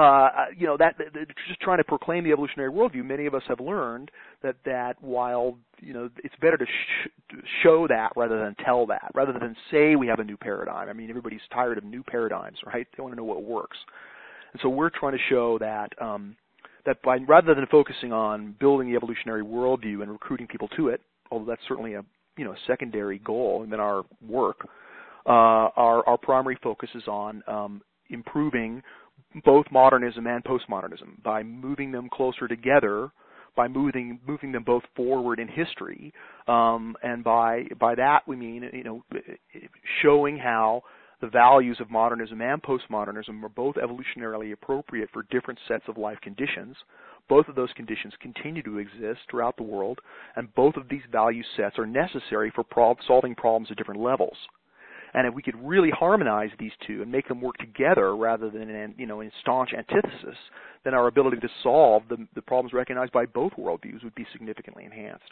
just trying to proclaim the evolutionary worldview, many of us have learned that while, it's better to show that rather than tell that, rather than say we have a new paradigm. I mean, everybody's tired of new paradigms, right? They want to know what works. And so we're trying to show that by rather than focusing on building the evolutionary worldview and recruiting people to it, although that's certainly a secondary goal in our work, our primary focus is on improving both modernism and postmodernism by moving them closer together, by moving them both forward in history, and by that we mean showing how the values of modernism and postmodernism are both evolutionarily appropriate for different sets of life conditions. Both of those conditions continue to exist throughout the world, and both of these value sets are necessary for solving problems at different levels. And if we could really harmonize these two and make them work together rather than in staunch antithesis, then our ability to solve the problems recognized by both worldviews would be significantly enhanced.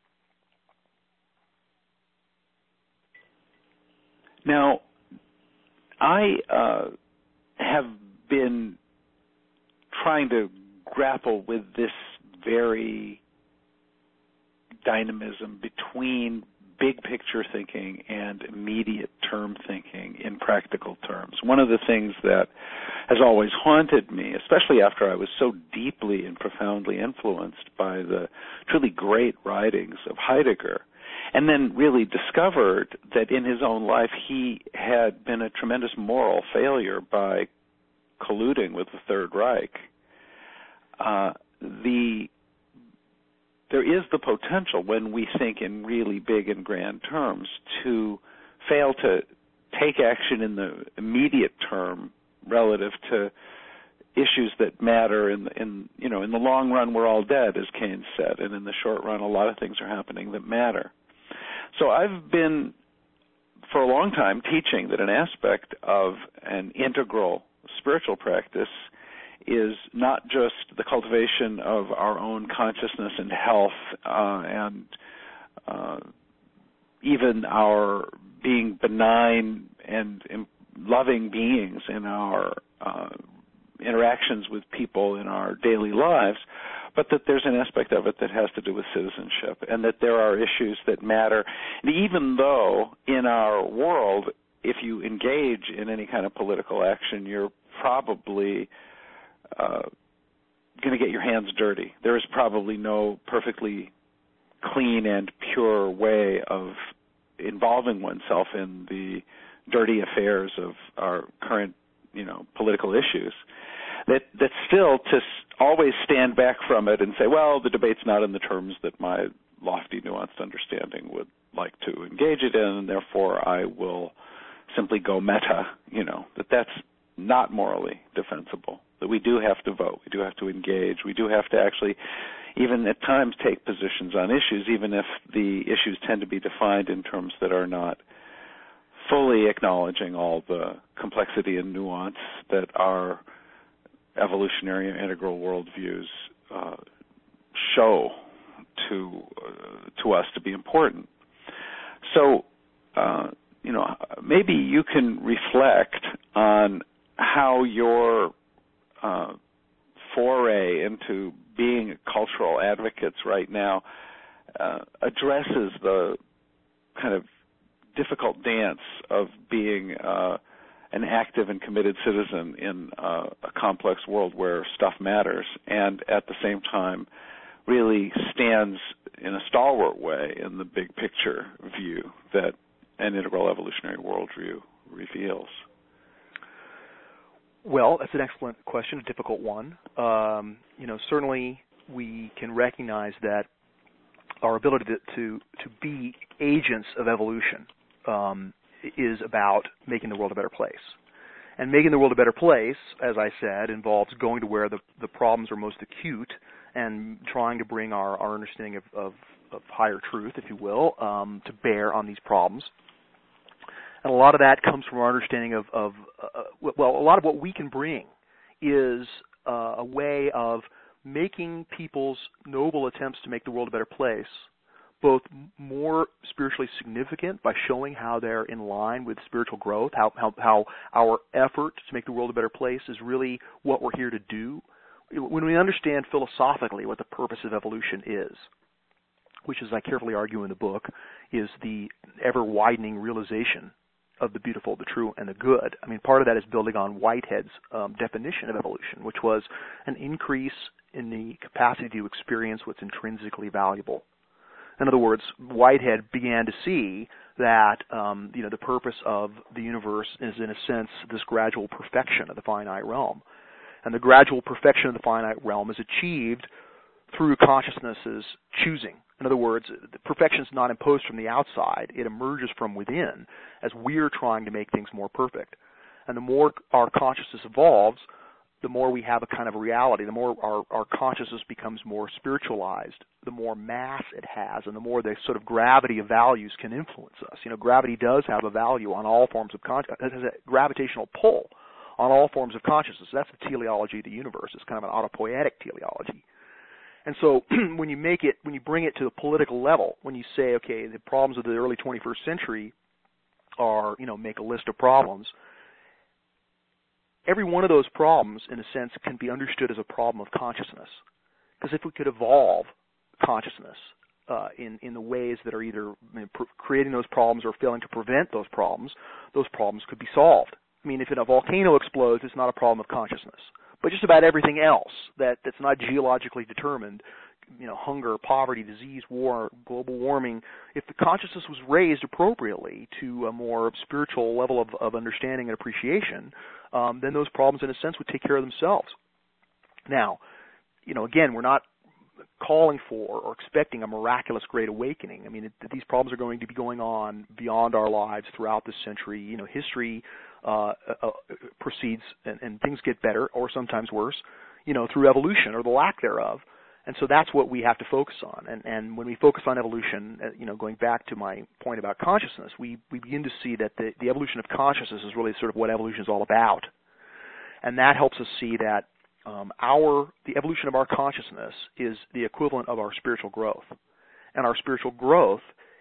Now, I have been trying to grapple with this very dynamism between big picture thinking and immediate term thinking in practical terms. One of the things that has always haunted me, especially after I was so deeply and profoundly influenced by the truly great writings of Heidegger, and then really discovered that in his own life he had been a tremendous moral failure by colluding with the Third Reich. There is the potential, when we think in really big and grand terms, to fail to take action in the immediate term relative to issues that matter. In the long run, we're all dead, as Keynes said, and in the short run, a lot of things are happening that matter. So I've been, for a long time, teaching that an aspect of an integral spiritual practice is not just the cultivation of our own consciousness and health and even our being benign and loving beings in our interactions with people in our daily lives, but that there's an aspect of it that has to do with citizenship, and that there are issues that matter. And even though in our world, if you engage in any kind of political action, you're probably going to get your hands dirty. There is probably no perfectly clean and pure way of involving oneself in the dirty affairs of our current, political issues. That still to always stand back from it and say, well, the debate's not in the terms that my lofty, nuanced understanding would like to engage it in, and therefore I will simply go meta, that's not morally defensible. That we do have to vote, we do have to engage, we do have to actually even at times take positions on issues, even if the issues tend to be defined in terms that are not fully acknowledging all the complexity and nuance that our evolutionary and integral worldviews show to us to be important. So, maybe you can reflect on how your foray into being cultural advocates right now addresses the kind of difficult dance of being an active and committed citizen in a complex world where stuff matters, and at the same time really stands in a stalwart way in the big picture view that an integral evolutionary worldview reveals. Well, that's an excellent question, a difficult one. Certainly we can recognize that our ability to be agents of evolution is about making the world a better place. And making the world a better place, as I said, involves going to where the problems are most acute and trying to bring our understanding of higher truth, if you will, to bear on these problems. And a lot of that comes from our understanding of a lot of what we can bring is a way of making people's noble attempts to make the world a better place both more spiritually significant by showing how they're in line with spiritual growth, how our effort to make the world a better place is really what we're here to do. When we understand philosophically what the purpose of evolution is, which, as I carefully argue in the book, is the ever-widening realization of the beautiful, the true, and the good. I mean, part of that is building on Whitehead's definition of evolution, which was an increase in the capacity to experience what's intrinsically valuable. In other words, Whitehead began to see that the purpose of the universe is, in a sense, this gradual perfection of the finite realm. And the gradual perfection of the finite realm is achieved through consciousness's choosing. In other words, perfection is not imposed from the outside. It emerges from within as we're trying to make things more perfect. And the more our consciousness evolves, the more we have a kind of reality, the more our consciousness becomes more spiritualized, the more mass it has, and the more the sort of gravity of values can influence us. Gravity does have a value on all forms of consciousness. It has a gravitational pull on all forms of consciousness. That's the teleology of the universe. It's kind of an autopoietic teleology. And so when you bring it to the political level, when you say, okay, the problems of the early 21st century are, make a list of problems, every one of those problems, in a sense, can be understood as a problem of consciousness. Because if we could evolve consciousness in the ways that are either creating those problems or failing to prevent those problems could be solved. I mean, if a volcano explodes, it's not a problem of consciousness. But just about everything else that's not geologically determined, hunger, poverty, disease, war, global warming, if the consciousness was raised appropriately to a more spiritual level of understanding and appreciation, then those problems, in a sense, would take care of themselves. Now, again, we're not calling for or expecting a miraculous great awakening. I mean, these problems are going to be going on beyond our lives throughout this century. History proceeds and things get better or sometimes worse, through evolution or the lack thereof. And so that's what we have to focus on. And when we focus on evolution, going back to my point about consciousness, we begin to see that the evolution of consciousness is really sort of what evolution is all about. And that helps us see that the evolution of our consciousness is the equivalent of our spiritual growth. And our spiritual growth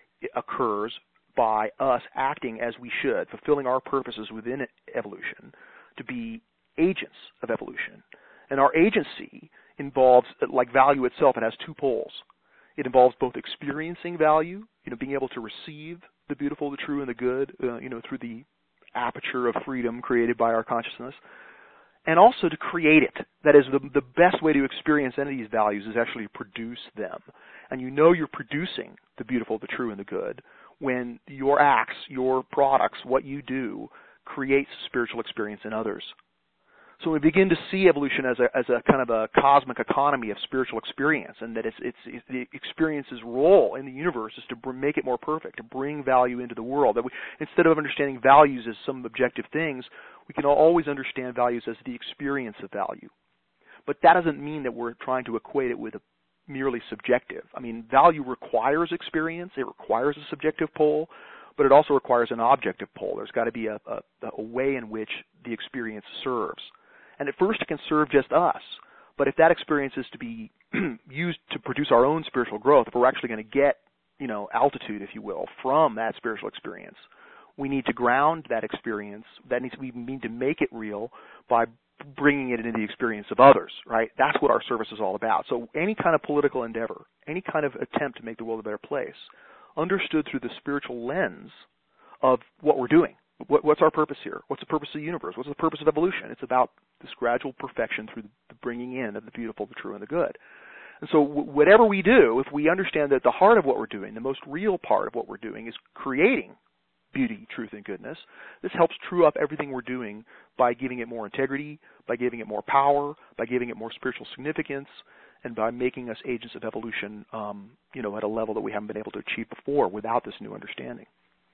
occurs by us acting as we should, fulfilling our purposes within evolution to be agents of evolution. And our agency involves, like value itself, it has two poles. It involves both experiencing value, being able to receive the beautiful, the true, and the good, through the aperture of freedom created by our consciousness, and also to create it. That is, the best way to experience any of these values is actually to produce them. And you're producing the beautiful, the true, and the good when your acts, your products, what you do, creates spiritual experience in others. So we begin to see evolution as a kind of a cosmic economy of spiritual experience, and that it's the experience's role in the universe is to make it more perfect, to bring value into the world. That instead of understanding values as some objective things, we can always understand values as the experience of value. But that doesn't mean that we're trying to equate it with a merely subjective. I mean, value requires experience. It requires a subjective pole, but it also requires an objective pole. There's got to be a way in which the experience serves. And at first it can serve just us, but if that experience is to be used to produce our own spiritual growth, if we're actually going to get, altitude, if you will, from that spiritual experience, we need to ground that experience. We need to make it real by bringing it into the experience of others, right? That's what our service is all about. So any kind of political endeavor, any kind of attempt to make the world a better place, understood through the spiritual lens of what we're doing. What's our purpose here? What's the purpose of the universe? What's the purpose of evolution? It's about this gradual perfection through the bringing in of the beautiful, the true, and the good. And so whatever we do, if we understand that the heart of what we're doing, the most real part of what we're doing is creating beauty, truth, and goodness, this helps true up everything we're doing by giving it more integrity, by giving it more power, by giving it more spiritual significance, and by making us agents of evolution, at a level that we haven't been able to achieve before without this new understanding.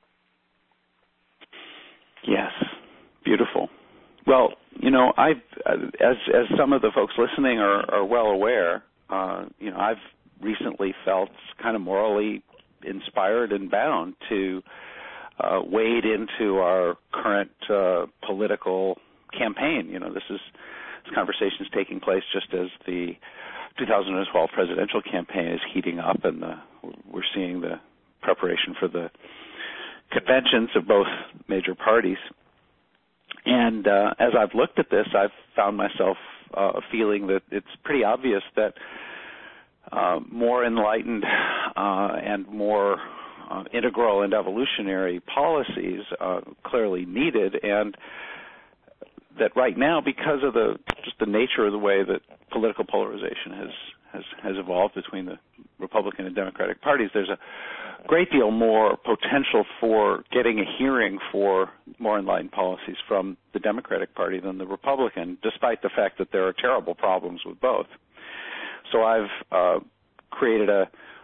Yes, beautiful. Well, as some of the folks listening are well aware, I've recently felt kind of morally inspired and bound to wade into our current political campaign. This conversation is taking place just as the 2012 presidential campaign is heating up, and we're seeing the preparation for the conventions of both major parties. And as I've looked at this, I've found myself feeling that it's pretty obvious that more enlightened and more integral and evolutionary policies are clearly needed, and that right now, because of just the nature of the way that political polarization has evolved between the Republican and Democratic parties, there's a great deal more potential for getting a hearing for more enlightened policies from the Democratic Party than the Republican, despite the fact that there are terrible problems with both. So I've created a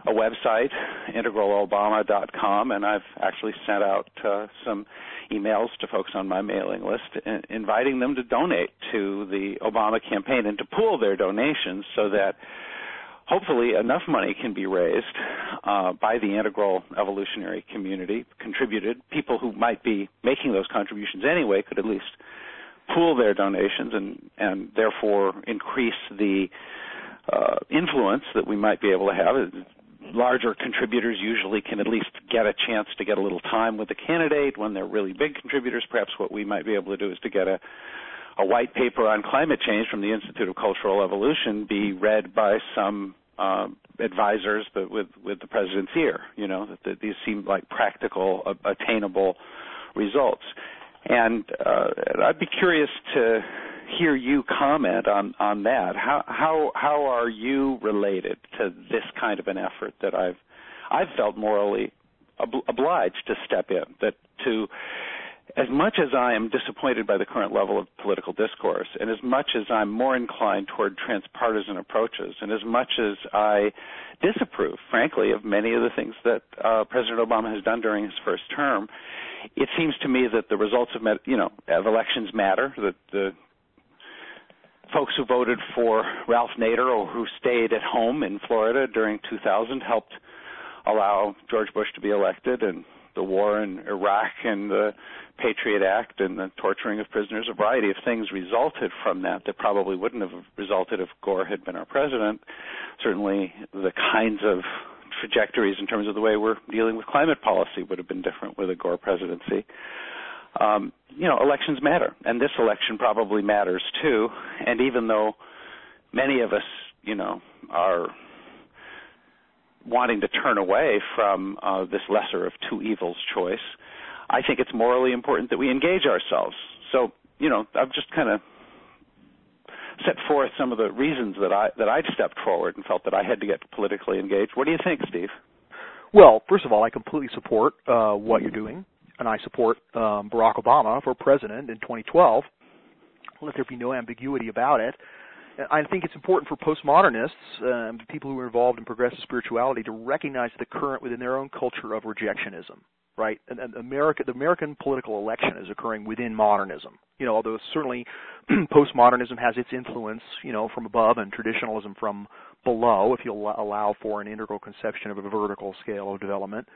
a website, integralobama.com, and I've actually sent out some emails to folks on my mailing list inviting them to donate to the Obama campaign and to pool their donations so that hopefully enough money can be raised by the integral evolutionary community, contributed. People who might be making those contributions anyway could at least pool their donations and therefore increase the influence that we might be able to have. Larger contributors usually can at least get a chance to get a little time with the candidate. When they're really big contributors, perhaps what we might be able to do is to get a white paper on climate change from the Institute of Cultural Evolution be read by some advisors with the president's ear. You know, that these seem like practical, attainable results. And I'd be curious to hear you comment on that. How are you related to this kind of an effort that I've felt morally obliged to step in? That to as much as I am disappointed by the current level of political discourse, and as much as I'm more inclined toward transpartisan approaches, and as much as I disapprove, frankly, of many of the things that President Obama has done during his first term, it seems to me that the results of elections matter. That the folks who voted for Ralph Nader or who stayed at home in Florida during 2000 helped allow George Bush to be elected, and the war in Iraq and the Patriot Act and the torturing of prisoners, a variety of things resulted from that probably wouldn't have resulted if Gore had been our president. Certainly the kinds of trajectories in terms of the way we're dealing with climate policy would have been different with a Gore presidency. Elections matter, and this election probably matters too. And even though many of us, are wanting to turn away from this lesser of two evils choice, I think it's morally important that we engage ourselves. So, I've just kind of set forth some of the reasons that I'd stepped forward and felt that I had to get politically engaged. What do you think, Steve? Well, first of all, I completely support what you're doing, and I support Barack Obama for president in 2012. Let there be no ambiguity about it. I think it's important for postmodernists, people who are involved in progressive spirituality, to recognize the current within their own culture of rejectionism, right? And the American political election is occurring within modernism. Although certainly postmodernism has its influence, from above, and traditionalism from below, if you'll allow for an integral conception of a vertical scale of development.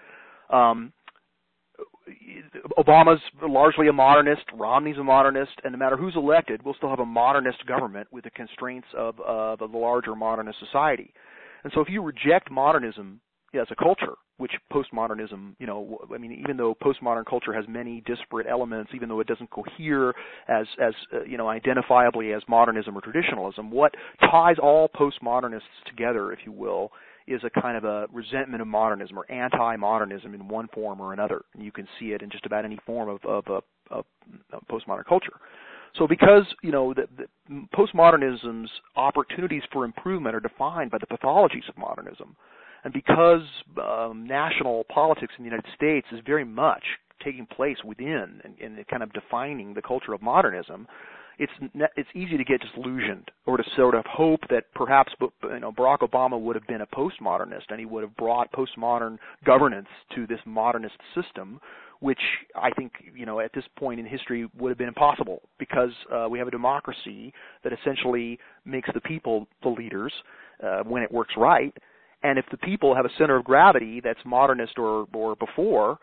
Obama's largely a modernist, Romney's a modernist, and no matter who's elected, we'll still have a modernist government with the constraints of the larger modernist society. And so if you reject modernism as a culture, which postmodernism, even though postmodern culture has many disparate elements, even though it doesn't cohere as identifiably as modernism or traditionalism, what ties all postmodernists together, if you will, is a kind of a resentment of modernism or anti-modernism in one form or another. And you can see it in just about any form of postmodern culture. So because, the postmodernism's opportunities for improvement are defined by the pathologies of modernism, and because national politics in the United States is very much taking place within and kind of defining the culture of modernism, it's easy to get disillusioned or to sort of hope that perhaps Barack Obama would have been a postmodernist and he would have brought postmodern governance to this modernist system, which I think at this point in history would have been impossible because we have a democracy that essentially makes the people the leaders when it works right, and if the people have a center of gravity that's modernist or before,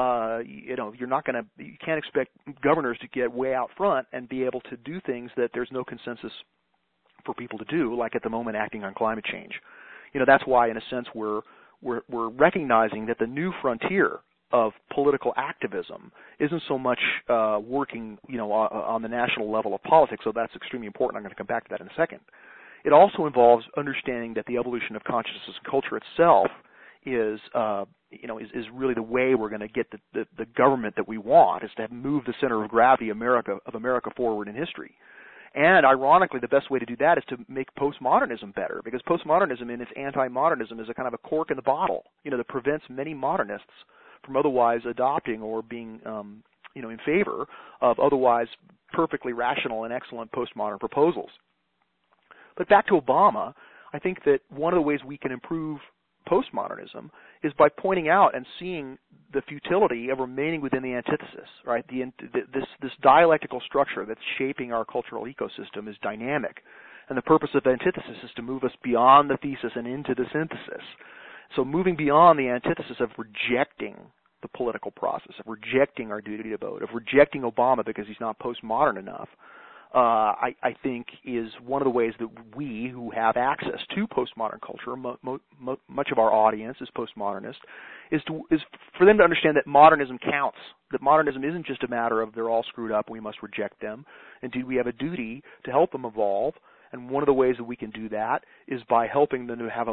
you can't expect governors to get way out front and be able to do things that there's no consensus for people to do, like at the moment acting on climate change. That's why, in a sense, we're recognizing that the new frontier of political activism isn't so much working, on the national level of politics. So that's extremely important. I'm going to come back to that in a second. It also involves understanding that the evolution of consciousness and culture itself is really the way we're going to get the government that we want, is to move the center of gravity of America forward in history. And ironically, the best way to do that is to make postmodernism better, because postmodernism in its anti-modernism is a kind of a cork in the bottle, that prevents many modernists from otherwise adopting or being, in favor of otherwise perfectly rational and excellent postmodern proposals. But back to Obama, I think that one of the ways we can improve postmodernism is by pointing out and seeing the futility of remaining within the antithesis, right? This dialectical structure that's shaping our cultural ecosystem is dynamic, and the purpose of antithesis is to move us beyond the thesis and into the synthesis. So moving beyond the antithesis of rejecting the political process, of rejecting our duty to vote, of rejecting Obama because he's not postmodern enough, I think is one of the ways that we, who have access to postmodern culture, much of our audience is postmodernist, is for them to understand that modernism counts, that modernism isn't just a matter of they're all screwed up and we must reject them. Indeed, we have a duty to help them evolve, and one of the ways that we can do that is by helping them to have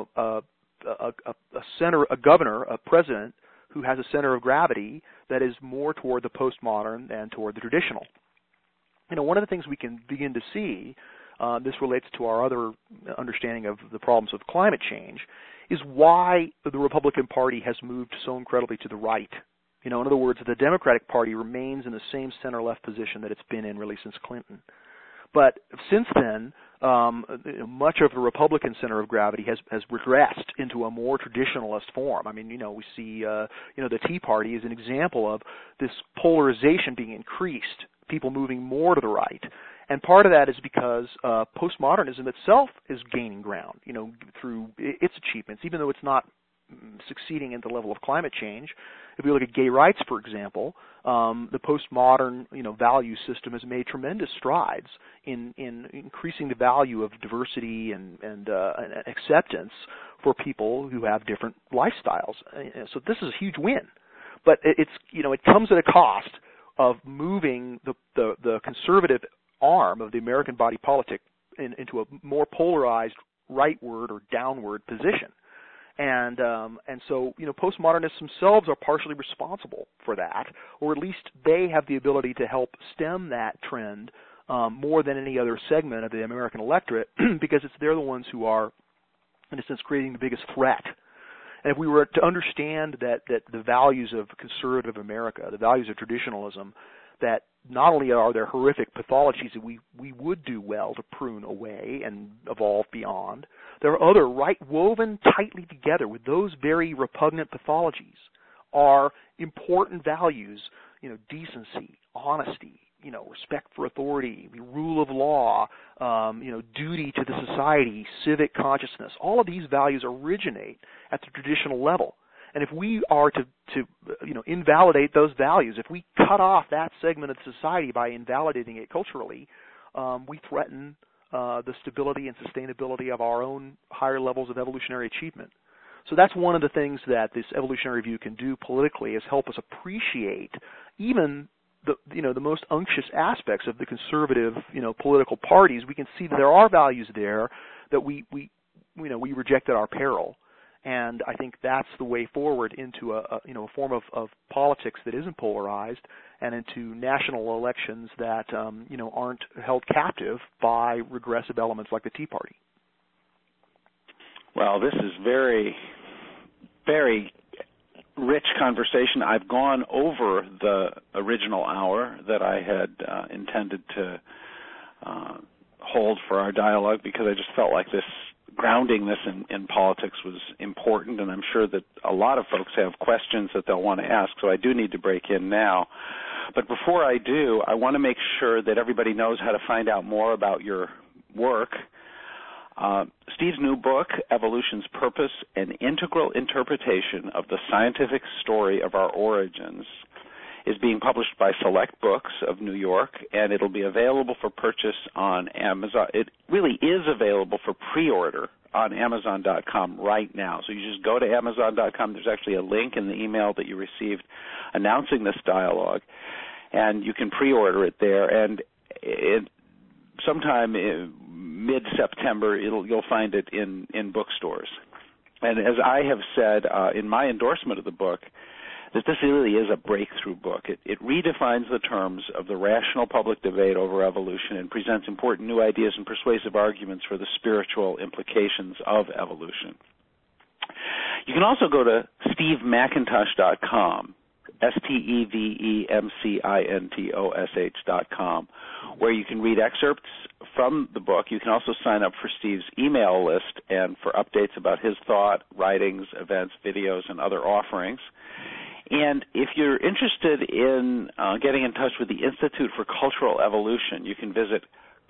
a governor, a president, who has a center of gravity that is more toward the postmodern than toward the traditional. One of the things we can begin to see, this relates to our other understanding of the problems of climate change, is why the Republican Party has moved so incredibly to the right. In other words, the Democratic Party remains in the same center-left position that it's been in really since Clinton. But since then, much of the Republican center of gravity has regressed into a more traditionalist form. I mean, we see, the Tea Party is an example of this polarization being increased, people moving more to the right. And part of that is because postmodernism itself is gaining ground, through its achievements, even though it's not succeeding at the level of climate change. If we look at gay rights, for example, the postmodern, value system has made tremendous strides in increasing the value of diversity and acceptance for people who have different lifestyles. So this is a huge win, but it comes at a cost of moving the conservative arm of the American body politic into a more polarized rightward or downward position. And so, postmodernists themselves are partially responsible for that, or at least they have the ability to help stem that trend more than any other segment of the American electorate, because they're the ones who are, in a sense, creating the biggest threat. And if we were to understand that the values of conservative America, the values of traditionalism, that not only are there horrific pathologies that we would do well to prune away and evolve beyond, there are other, woven tightly together with those very repugnant pathologies are important values, decency, honesty, respect for authority, rule of law, duty to the society, civic consciousness. All of these values originate at the traditional level. And if we are to invalidate those values, if we cut off that segment of society by invalidating it culturally, we threaten the stability and sustainability of our own higher levels of evolutionary achievement. So that's one of the things that this evolutionary review can do politically, is help us appreciate even the most unctuous aspects of the conservative political parties. We can see that there are values there that we reject at our peril. And I think that's the way forward into a form of politics that isn't polarized, and into national elections that aren't held captive by regressive elements like the Tea Party. Well, this is very, very rich conversation. I've gone over the original hour that I had intended to hold for our dialogue, because I just felt like this grounding this in politics was important, and I'm sure that a lot of folks have questions that they'll want to ask, so I do need to break in now. But before I do, I want to make sure that everybody knows how to find out more about your work. Steve's new book, Evolution's Purpose, An Integral Interpretation of the Scientific Story of Our Origins, is being published by Select Books of New York, and it'll be available for purchase on Amazon. It really is available for pre-order on Amazon.com right now. So you just go to Amazon.com. There's actually a link in the email that you received announcing this dialogue, and you can pre-order it there. And sometime in mid-September, you'll find it in bookstores. And as I have said in my endorsement of the book, that this really is a breakthrough book. It redefines the terms of the rational public debate over evolution and presents important new ideas and persuasive arguments for the spiritual implications of evolution. You can also go to stevemcintosh.com STEVEMCINTOSH.com, where you can read excerpts from the book. You can also sign up for Steve's email list and for updates about his thought, writings, events, videos, and other offerings. And if you're interested in getting in touch with the Institute for Cultural Evolution, you can visit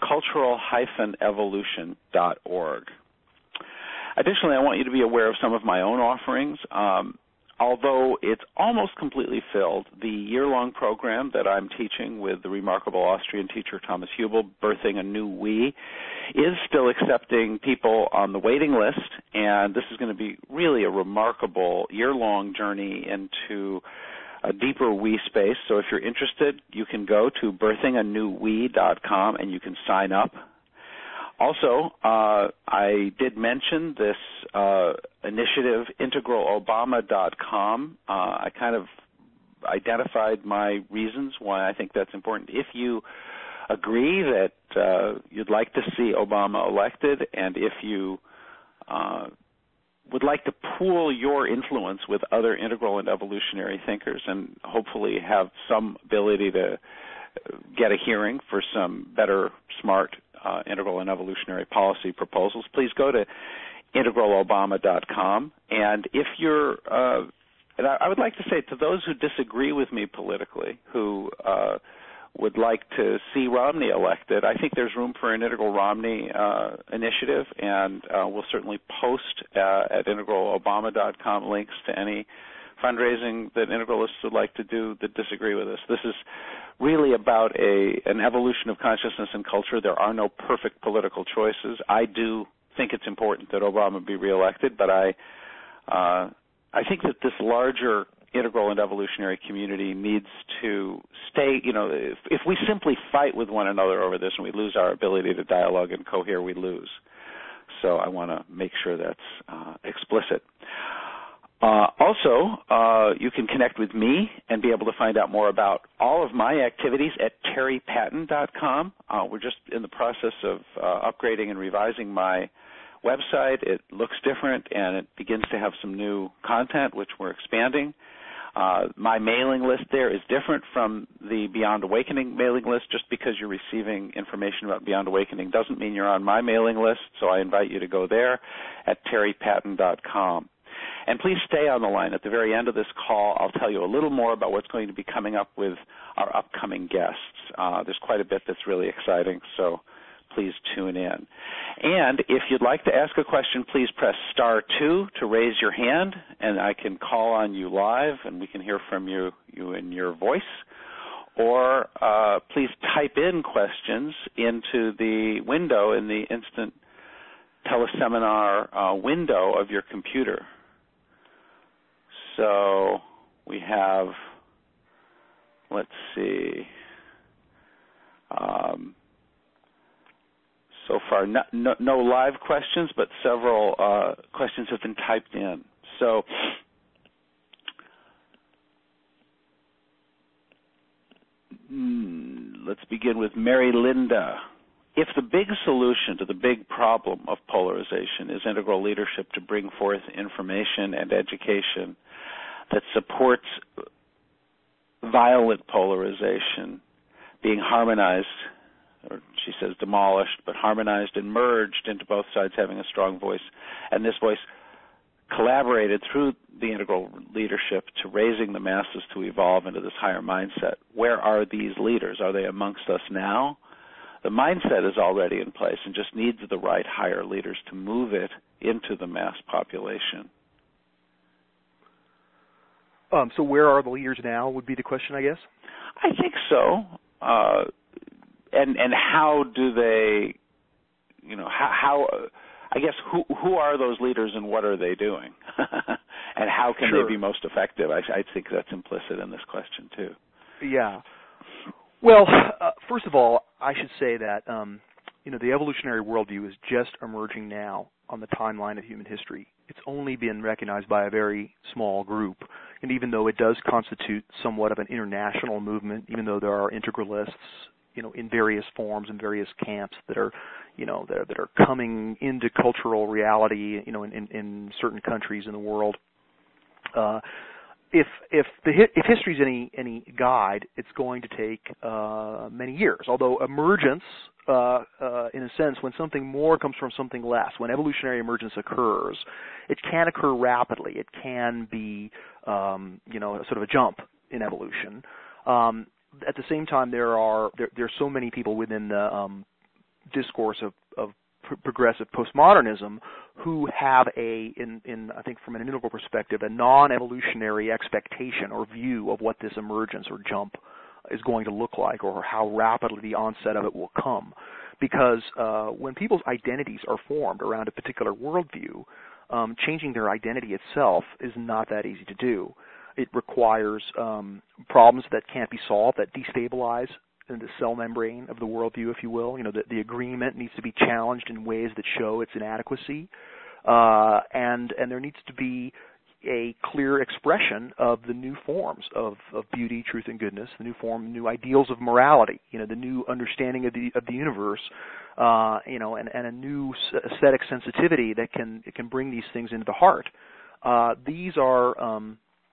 cultural-evolution.org. Additionally, I want you to be aware of some of my own offerings. Although it's almost completely filled, the year-long program that I'm teaching with the remarkable Austrian teacher Thomas Hübl, Birthing a New We, is still accepting people on the waiting list, and this is going to be really a remarkable year-long journey into a deeper we space. So if you're interested, you can go to birthinganewwe.com and you can sign up. Also, I did mention this initiative, integralobama.com. I kind of identified my reasons why I think that's important. If you agree that you'd like to see Obama elected, and if you would like to pool your influence with other integral and evolutionary thinkers and hopefully have some ability to get a hearing for some better, smart integral and evolutionary policy proposals, please go to integralobama.com. And if you're, and I would like to say to those who disagree with me politically, who would like to see Romney elected, I think there's room for an Integral Romney initiative, and we'll certainly post at integralobama.com links to any fundraising that integralists would like to do that disagree with us. This is really about an evolution of consciousness and culture. There are no perfect political choices. I do think it's important that Obama be reelected, but I think that this larger integral and evolutionary community needs to stay, if we simply fight with one another over this and we lose our ability to dialogue and cohere, we lose. So I want to make sure that's explicit. Also, you can connect with me and be able to find out more about all of my activities at terrypatton.com. We're just in the process of upgrading and revising my website. It looks different, and it begins to have some new content, which we're expanding. My mailing list there is different from the Beyond Awakening mailing list. Just because you're receiving information about Beyond Awakening doesn't mean you're on my mailing list, so I invite you to go there at terrypatton.com. And please stay on the line. At the very end of this call, I'll tell you a little more about what's going to be coming up with our upcoming guests. There's quite a bit that's really exciting, so please tune in. And if you'd like to ask a question, please press *2 to raise your hand, and I can call on you live, and we can hear from you in your voice. Or please type in questions into the window in the instant teleseminar window of your computer. So we have, let's see, so far no live questions, but several questions have been typed in. So let's begin with Mary Linda. If the big solution to the big problem of polarization is integral leadership to bring forth information and education that supports violent polarization being harmonized, or she says demolished, but harmonized and merged into both sides having a strong voice, and this voice collaborated through the integral leadership to raising the masses to evolve into this higher mindset. Where are these leaders? Are they amongst us now? The mindset is already in place and just needs the right higher leaders to move it into the mass population. So where are the leaders now would be the question, I guess? I think so. And how do they, how I guess, who are those leaders and what are they doing? And how can they be most effective? I think that's implicit in this question, too. Yeah. Well, first of all, I should say that, the evolutionary worldview is just emerging now on the timeline of human history. It's only been recognized by a very small group. And even though it does constitute somewhat of an international movement, even though there are integralists, in various forms and various camps that are, that are coming into cultural reality, in certain countries in the world, if history is any guide, it's going to take many years. Although emergence, in a sense, when something more comes from something less, when evolutionary emergence occurs, it can occur rapidly. It can be, sort of a jump in evolution. At the same time, there are so many people within the discourse of progressive postmodernism who have I think from an integral perspective, a non-evolutionary expectation or view of what this emergence or jump is going to look like, or how rapidly the onset of it will come. Because when people's identities are formed around a particular worldview, changing their identity itself is not that easy to do. It requires problems that can't be solved, that destabilize in the cell membrane of the worldview, if you will. The agreement needs to be challenged in ways that show its inadequacy, and there needs to be a clear expression of the new forms of beauty, truth, and goodness, the new ideals of morality, the new understanding of the universe, and a new aesthetic sensitivity that can bring these things into the heart. These are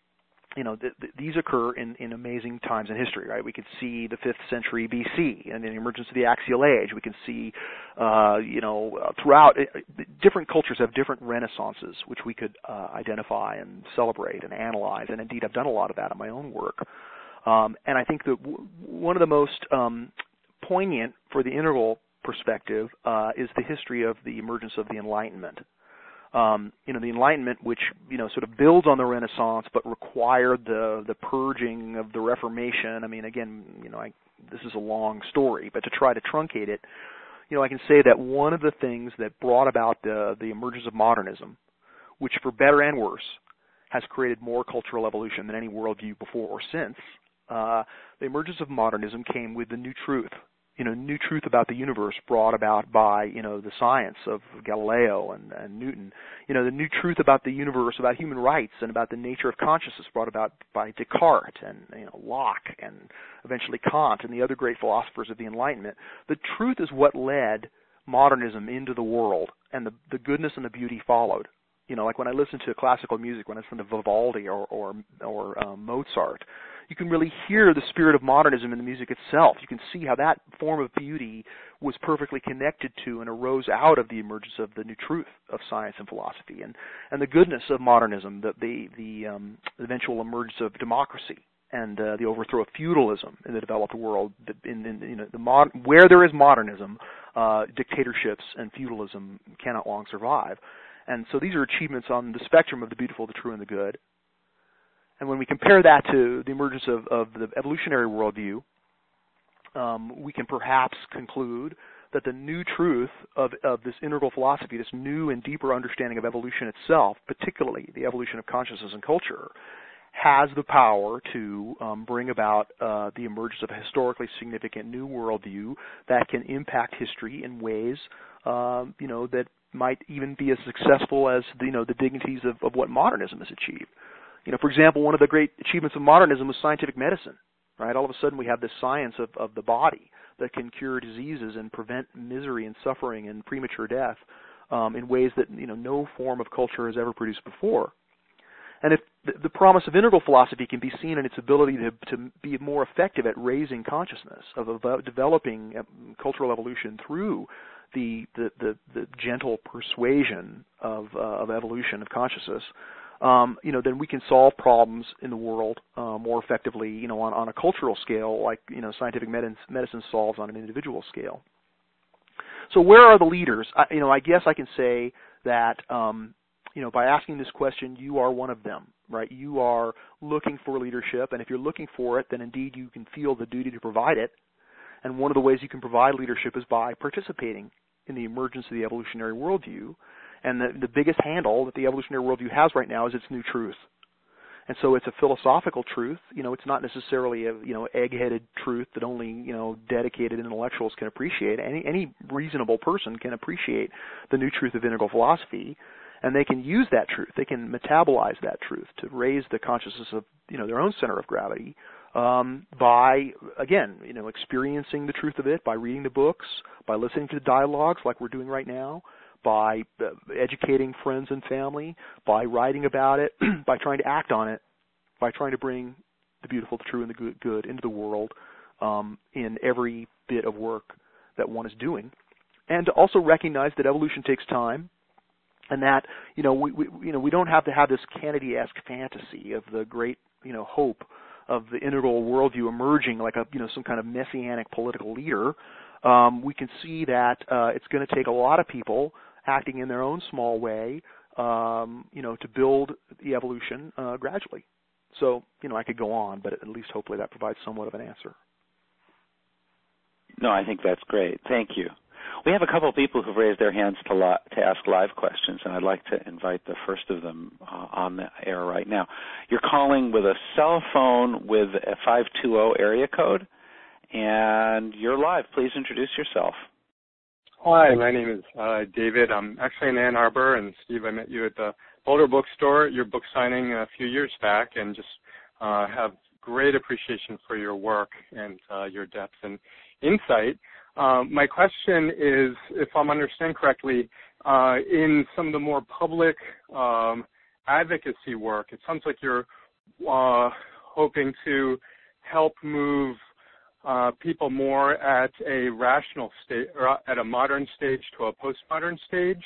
these occur in amazing times in history, right? We could see the 5th century BC and the emergence of the axial age. We can see, throughout, different cultures have different renaissances, which we could identify and celebrate and analyze. And indeed, I've done a lot of that in my own work. And I think that one of the most poignant for the integral perspective is the history of the emergence of the Enlightenment. The Enlightenment, which sort of builds on the Renaissance, but required the purging of the Reformation. I mean, again, this is a long story, but to try to truncate it, I can say that one of the things that brought about the emergence of modernism, which for better and worse has created more cultural evolution than any worldview before or since, the emergence of modernism came with the new truth. New truth about the universe brought about by, the science of Galileo and Newton. The new truth about the universe, about human rights, and about the nature of consciousness brought about by Descartes and, Locke and eventually Kant and the other great philosophers of the Enlightenment. The truth is what led modernism into the world, and the goodness and the beauty followed. Like when I listen to classical music, when I listen to Vivaldi or Mozart, you can really hear the spirit of modernism in the music itself. You can see how that form of beauty was perfectly connected to and arose out of the emergence of the new truth of science and philosophy, and the goodness of modernism, the eventual emergence of democracy, and the overthrow of feudalism in the developed world. Where there is modernism, dictatorships and feudalism cannot long survive. And so these are achievements on the spectrum of the beautiful, the true, and the good. And when we compare that to the emergence of the evolutionary worldview, we can perhaps conclude that the new truth of this integral philosophy, this new and deeper understanding of evolution itself, particularly the evolution of consciousness and culture, has the power to bring about the emergence of a historically significant new worldview that can impact history in ways, that might even be as successful as the dignities of what modernism has achieved. For example, one of the great achievements of modernism was scientific medicine, right? All of a sudden we have this science of the body that can cure diseases and prevent misery and suffering and premature death in ways that, no form of culture has ever produced before. And if the promise of integral philosophy can be seen in its ability to be more effective at raising consciousness, of developing cultural evolution through the gentle persuasion of evolution of consciousness, then we can solve problems in the world more effectively, on a cultural scale, like scientific medicine solves on an individual scale. So where are the leaders? I guess I can say that by asking this question, you are one of them, right? You are looking for leadership, and if you're looking for it, then indeed you can feel the duty to provide it. And one of the ways you can provide leadership is by participating in the emergence of the evolutionary worldview. And the biggest handle that the evolutionary worldview has right now is its new truth. And so it's a philosophical truth. It's not necessarily a egg-headed truth that only dedicated intellectuals can appreciate. Any reasonable person can appreciate the new truth of integral philosophy, and they can use that truth. They can metabolize that truth to raise the consciousness of their own center of gravity by, again, experiencing the truth of it, by reading the books, by listening to the dialogues like we're doing right now, by educating friends and family, by writing about it, by trying to act on it, by trying to bring the beautiful, the true, and the good into the world in every bit of work that one is doing, and to also recognize that evolution takes time, and that we don't have to have this Kennedy-esque fantasy of the great hope of the integral worldview emerging like some kind of messianic political leader. We can see that it's going to take a lot of people acting in their own small way, to build the evolution gradually. So, I could go on, but at least hopefully that provides somewhat of an answer. No, I think that's great. Thank you. We have a couple of people who've raised their hands to ask live questions, and I'd like to invite the first of them on the air right now. You're calling with a cell phone with a 520 area code, and you're live. Please introduce yourself. Hi, my name is David. I'm actually in Ann Arbor, and Steve, I met you at the Boulder Bookstore at your book signing a few years back, and just have great appreciation for your work and your depth and insight. My question is, if I'm understanding correctly, in some of the more public advocacy work, it sounds like you're hoping to help move people more at a rational state, or at a modern stage to a postmodern stage?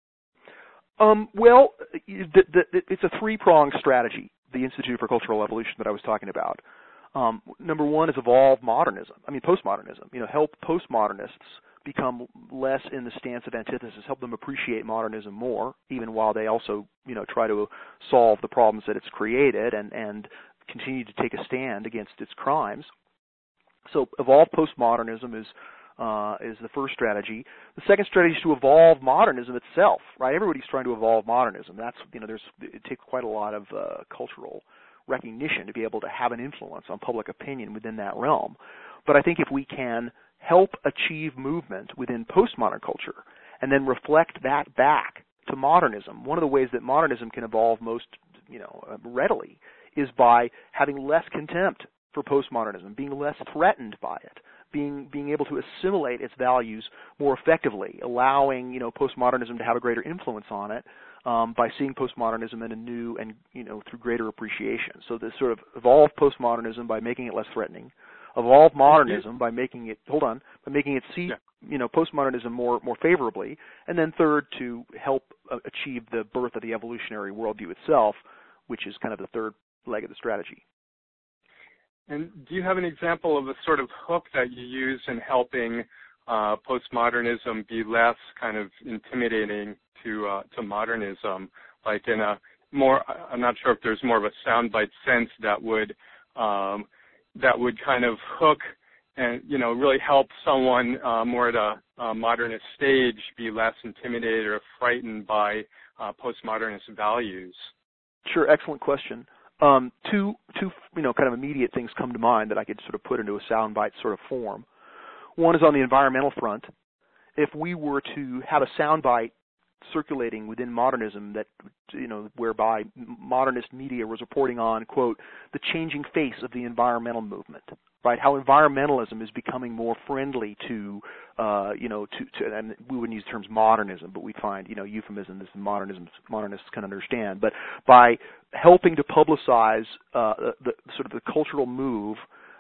Well, it's a three-pronged strategy, the Institute for Cultural Evolution that I was talking about. Number one is postmodernism. Help postmodernists become less in the stance of antithesis, help them appreciate modernism more, even while they also, try to solve the problems that it's created and continue to take a stand against its crimes. So evolve postmodernism is the first strategy. The second strategy is to evolve modernism itself, right? Everybody's trying to evolve modernism. That's, it takes quite a lot of cultural recognition to be able to have an influence on public opinion within that realm. But I think if we can help achieve movement within postmodern culture and then reflect that back to modernism, one of the ways that modernism can evolve most, readily is by having less contempt for postmodernism, being less threatened by it, being able to assimilate its values more effectively, allowing, postmodernism to have a greater influence on it, by seeing postmodernism in a new and, through greater appreciation. So this sort of evolve postmodernism by making it less threatening, evolve modernism by making it, see, postmodernism more favorably, and then third, to help achieve the birth of the evolutionary worldview itself, which is kind of the third leg of the strategy. And do you have an example of a sort of hook that you use in helping postmodernism be less kind of intimidating to modernism, like in a more, I'm not sure if there's more of a soundbite sense that would kind of hook and, really help someone more at a modernist stage be less intimidated or frightened by postmodernist values? Sure, excellent question. Two kind of immediate things come to mind that I could sort of put into a soundbite sort of form. One is on the environmental front. If we were to have a soundbite circulating within modernism that, whereby modernist media was reporting on, quote, the changing face of the environmental movement, right? How environmentalism is becoming more friendly to and we wouldn't use the terms modernism, but we find, euphemisms that modernists can understand. But by helping to publicize the sort of the cultural move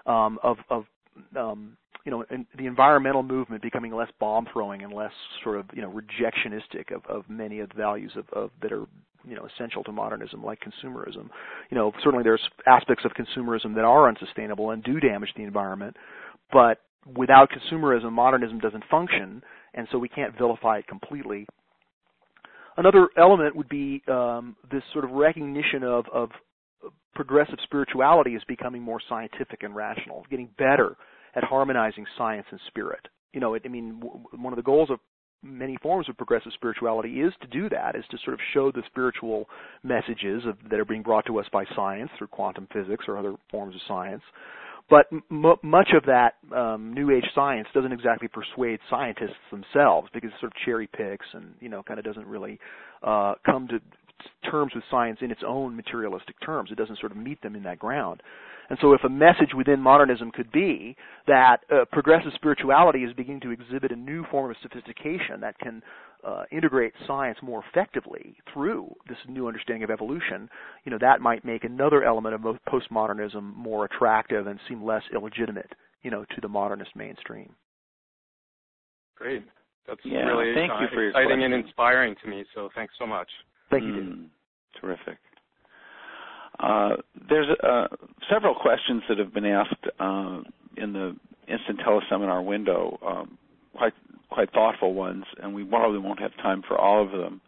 and the environmental movement becoming less bomb-throwing and less sort of, rejectionistic of many of the values of that are, essential to modernism, like consumerism. Certainly there's aspects of consumerism that are unsustainable and do damage the environment, but without consumerism, modernism doesn't function, and so we can't vilify it completely. Another element would be this sort of recognition of progressive spirituality as becoming more scientific and rational, getting better at harmonizing science and spirit. One of the goals of many forms of progressive spirituality is to do that, is to sort of show the spiritual messages that are being brought to us by science through quantum physics or other forms of science. But much of that New Age science doesn't exactly persuade scientists themselves, because it sort of cherry picks and, kind of doesn't really come terms with science in its own materialistic terms. It doesn't sort of meet them in that ground. And so if a message within modernism could be that progressive spirituality is beginning to exhibit a new form of sophistication that can integrate science more effectively through this new understanding of evolution, that might make another element of postmodernism more attractive and seem less illegitimate, to the modernist mainstream. Great. That's Yeah, really thank you for your exciting question. and inspiring to me, so thanks so much. Thank you, David. Terrific. There's several questions that have been asked in the instant teleseminar window, quite thoughtful ones, and we probably won't have time for all of them.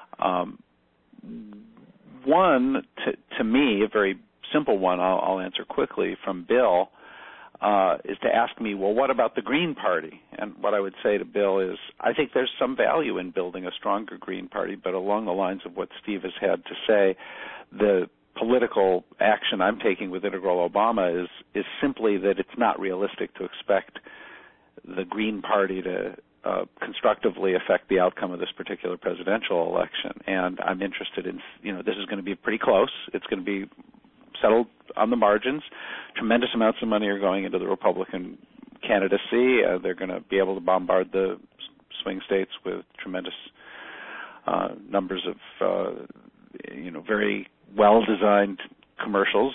One, to me, a very simple one, I'll answer quickly, from Bill, is to ask me, well, what about the Green Party? And what I would say to Bill is, I think there's some value in building a stronger Green Party, but along the lines of what Steve has had to say, the political action I'm taking with Integral Obama is simply that it's not realistic to expect the Green Party to constructively affect the outcome of this particular presidential election. And I'm interested in, this is going to be pretty close. It's going to be settled on the margins. Tremendous amounts of money are going into the Republican candidacy. They're going to be able to bombard the swing states with tremendous numbers of, very well-designed commercials,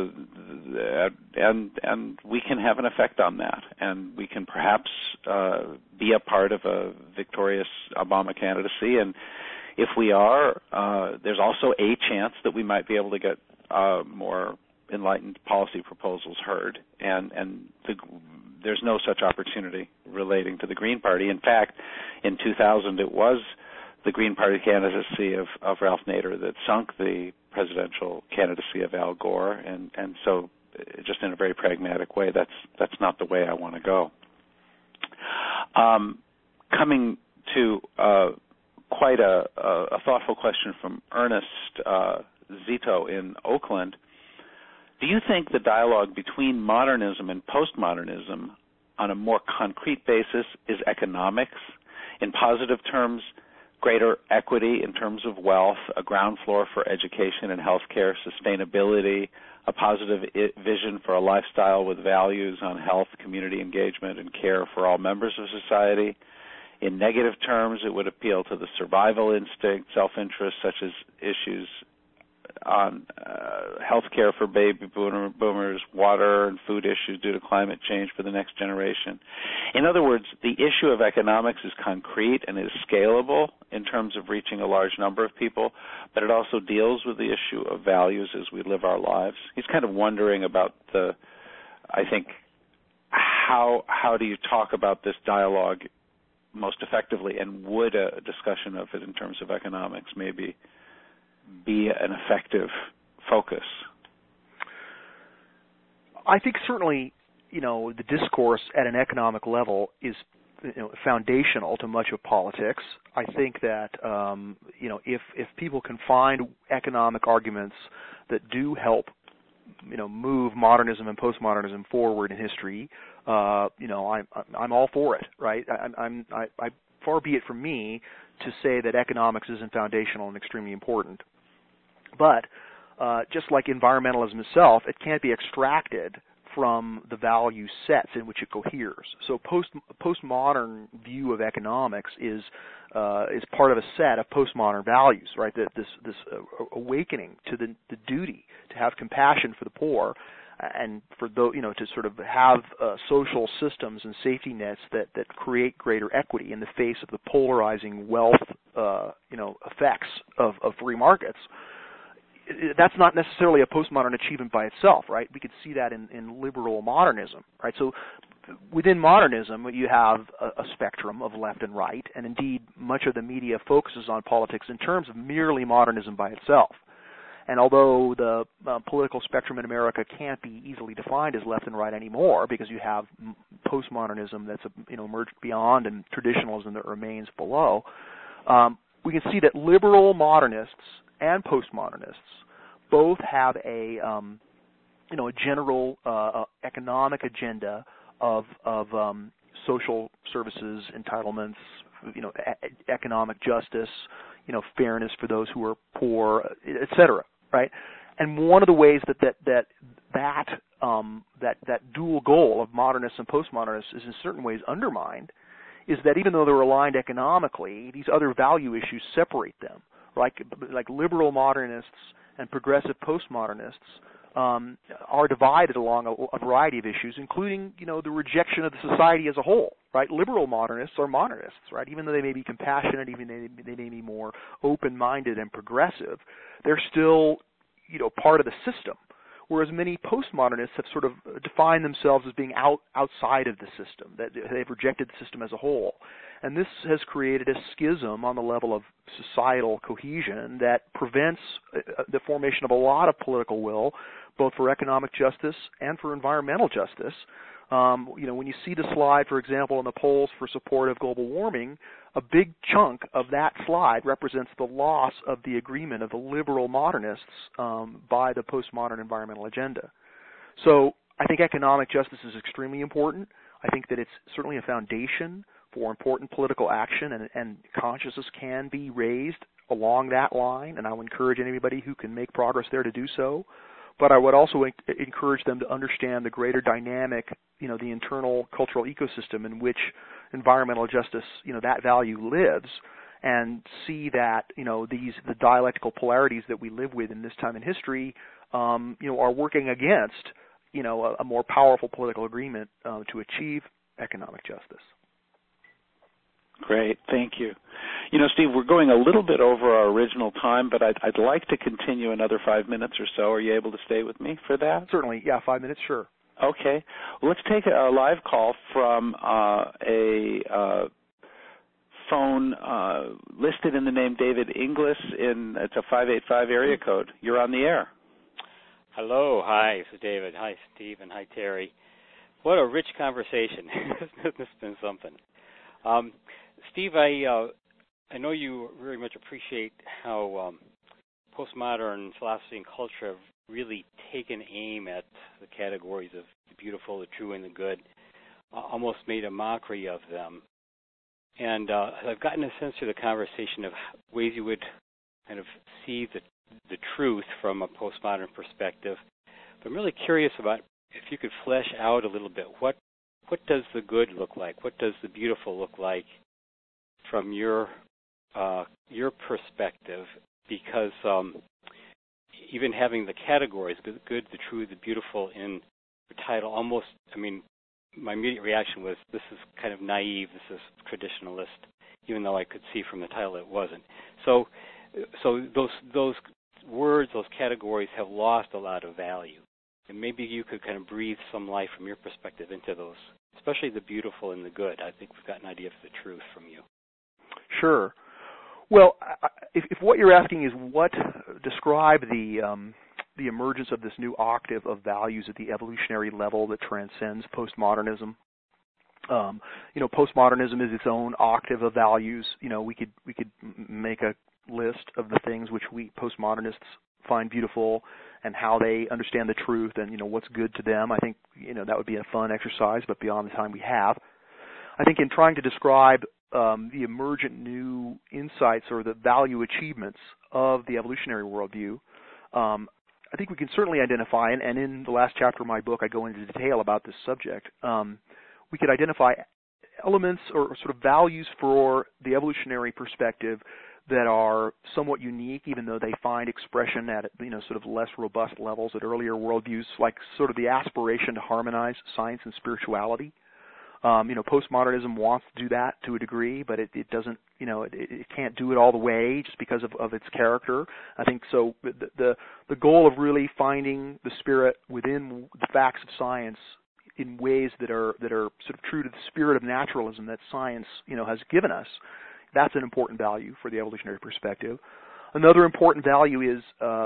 and we can have an effect on that, and we can perhaps be a part of a victorious Obama candidacy. And if we are, there's also a chance that we might be able to get more enlightened policy proposals heard, and there's no such opportunity relating to the Green Party. In fact, in 2000, it was the Green Party candidacy of Ralph Nader that sunk the presidential candidacy of Al Gore, and so just in a very pragmatic way, that's not the way I want to go. Coming to quite a thoughtful question from Ernest Zito in Oakland. Do you think the dialogue between modernism and postmodernism on a more concrete basis is economics? In positive terms, greater equity in terms of wealth, a ground floor for education and healthcare, sustainability, a positive vision for a lifestyle with values on health, community engagement, and care for all members of society. In negative terms, it would appeal to the survival instinct, self-interest, such as issues on health care for baby boomers, water and food issues due to climate change for the next generation. In other words, the issue of economics is concrete and is scalable in terms of reaching a large number of people, but it also deals with the issue of values as we live our lives. He's kind of wondering about how do you talk about this dialogue most effectively, and would a discussion of it in terms of economics maybe be an effective focus? I think certainly, the discourse at an economic level is foundational to much of politics. I think that, if people can find economic arguments that do help, move modernism and postmodernism forward in history, I'm all for it, right? I far be it from me to say that economics isn't foundational and extremely important. But just like environmentalism itself, it can't be extracted from the value sets in which it coheres. So postmodern view of economics is part of a set of postmodern values, right? This awakening to the duty to have compassion for the poor, and for to sort of have social systems and safety nets that create greater equity in the face of the polarizing wealth effects of free markets. That's not necessarily a postmodern achievement by itself, right? We could see that in liberal modernism, right? So within modernism, you have a spectrum of left and right, and indeed much of the media focuses on politics in terms of merely modernism by itself. And although the political spectrum in America can't be easily defined as left and right anymore, because you have postmodernism that's emerged beyond and traditionalism that remains below, we can see that liberal modernists and postmodernists both have a general economic agenda of social services, entitlements, economic justice, fairness for those who are poor, et cetera, right? And one of the ways that dual goal of modernists and postmodernists is in certain ways undermined is that even though they're aligned economically, these other value issues separate them. Like liberal modernists and progressive postmodernists are divided along a variety of issues, including, the rejection of the society as a whole, right? Liberal modernists are modernists, right? Even though they may be compassionate, even though they may be more open-minded and progressive, they're still, part of the system. Whereas many postmodernists have sort of defined themselves as being outside of the system, that they've rejected the system as a whole. And this has created a schism on the level of societal cohesion that prevents the formation of a lot of political will, both for economic justice and for environmental justice. When you see the slide, for example, in the polls for support of global warming, a big chunk of that slide represents the loss of the agreement of the liberal modernists by the postmodern environmental agenda. So I think economic justice is extremely important. I think that it's certainly a foundation for important political action, and consciousness can be raised along that line, and I would encourage anybody who can make progress there to do so. But I would also encourage them to understand the greater dynamic, the internal cultural ecosystem in which environmental justice, that value lives, and see that, the dialectical polarities that we live with in this time in history, are working against, a more powerful political agreement to achieve economic justice. Great, thank you. Steve, we're going a little bit over our original time, but I'd like to continue another 5 minutes or so. Are you able to stay with me for that? Certainly, yeah, 5 minutes, sure. Okay. Well, let's take a live call from a phone listed in the name David Inglis. It's a 585 area code. You're on the air. Hello, hi, this is David. Hi, Steve, and hi, Terry. What a rich conversation. This has been something. Steve, I know you very much appreciate how postmodern philosophy and culture have really taken aim at the categories of the beautiful, the true, and the good, almost made a mockery of them. And I've gotten a sense through the conversation of ways you would kind of see the truth from a postmodern perspective. But I'm really curious about if you could flesh out a little bit, what does the good look like? What does the beautiful look like from your perspective? Because even having the categories, the good, the true, the beautiful in the title, almost, my immediate reaction was this is kind of naive, this is traditionalist, even though I could see from the title it wasn't. So those words, those categories have lost a lot of value. And maybe you could kind of breathe some life from your perspective into those, especially the beautiful and the good. I think we've got an idea of the truth from you. Sure. Well, if what you're asking is what describe the emergence of this new octave of values at the evolutionary level that transcends postmodernism, postmodernism is its own octave of values. We could make a list of the things which we postmodernists find beautiful and how they understand the truth and what's good to them. I think that would be a fun exercise, but beyond the time we have, I think in trying to describe the emergent new insights or the value achievements of the evolutionary worldview, I think we can certainly identify, and in the last chapter of my book I go into detail about this subject, we could identify elements or sort of values for the evolutionary perspective that are somewhat unique, even though they find expression at sort of less robust levels at earlier worldviews, like sort of the aspiration to harmonize science and spirituality. Postmodernism wants to do that to a degree, but it doesn't, it can't do it all the way just because of its character. I think so. The goal of really finding the spirit within the facts of science in ways that are sort of true to the spirit of naturalism that science, has given us. That's an important value for the evolutionary perspective. Another important value is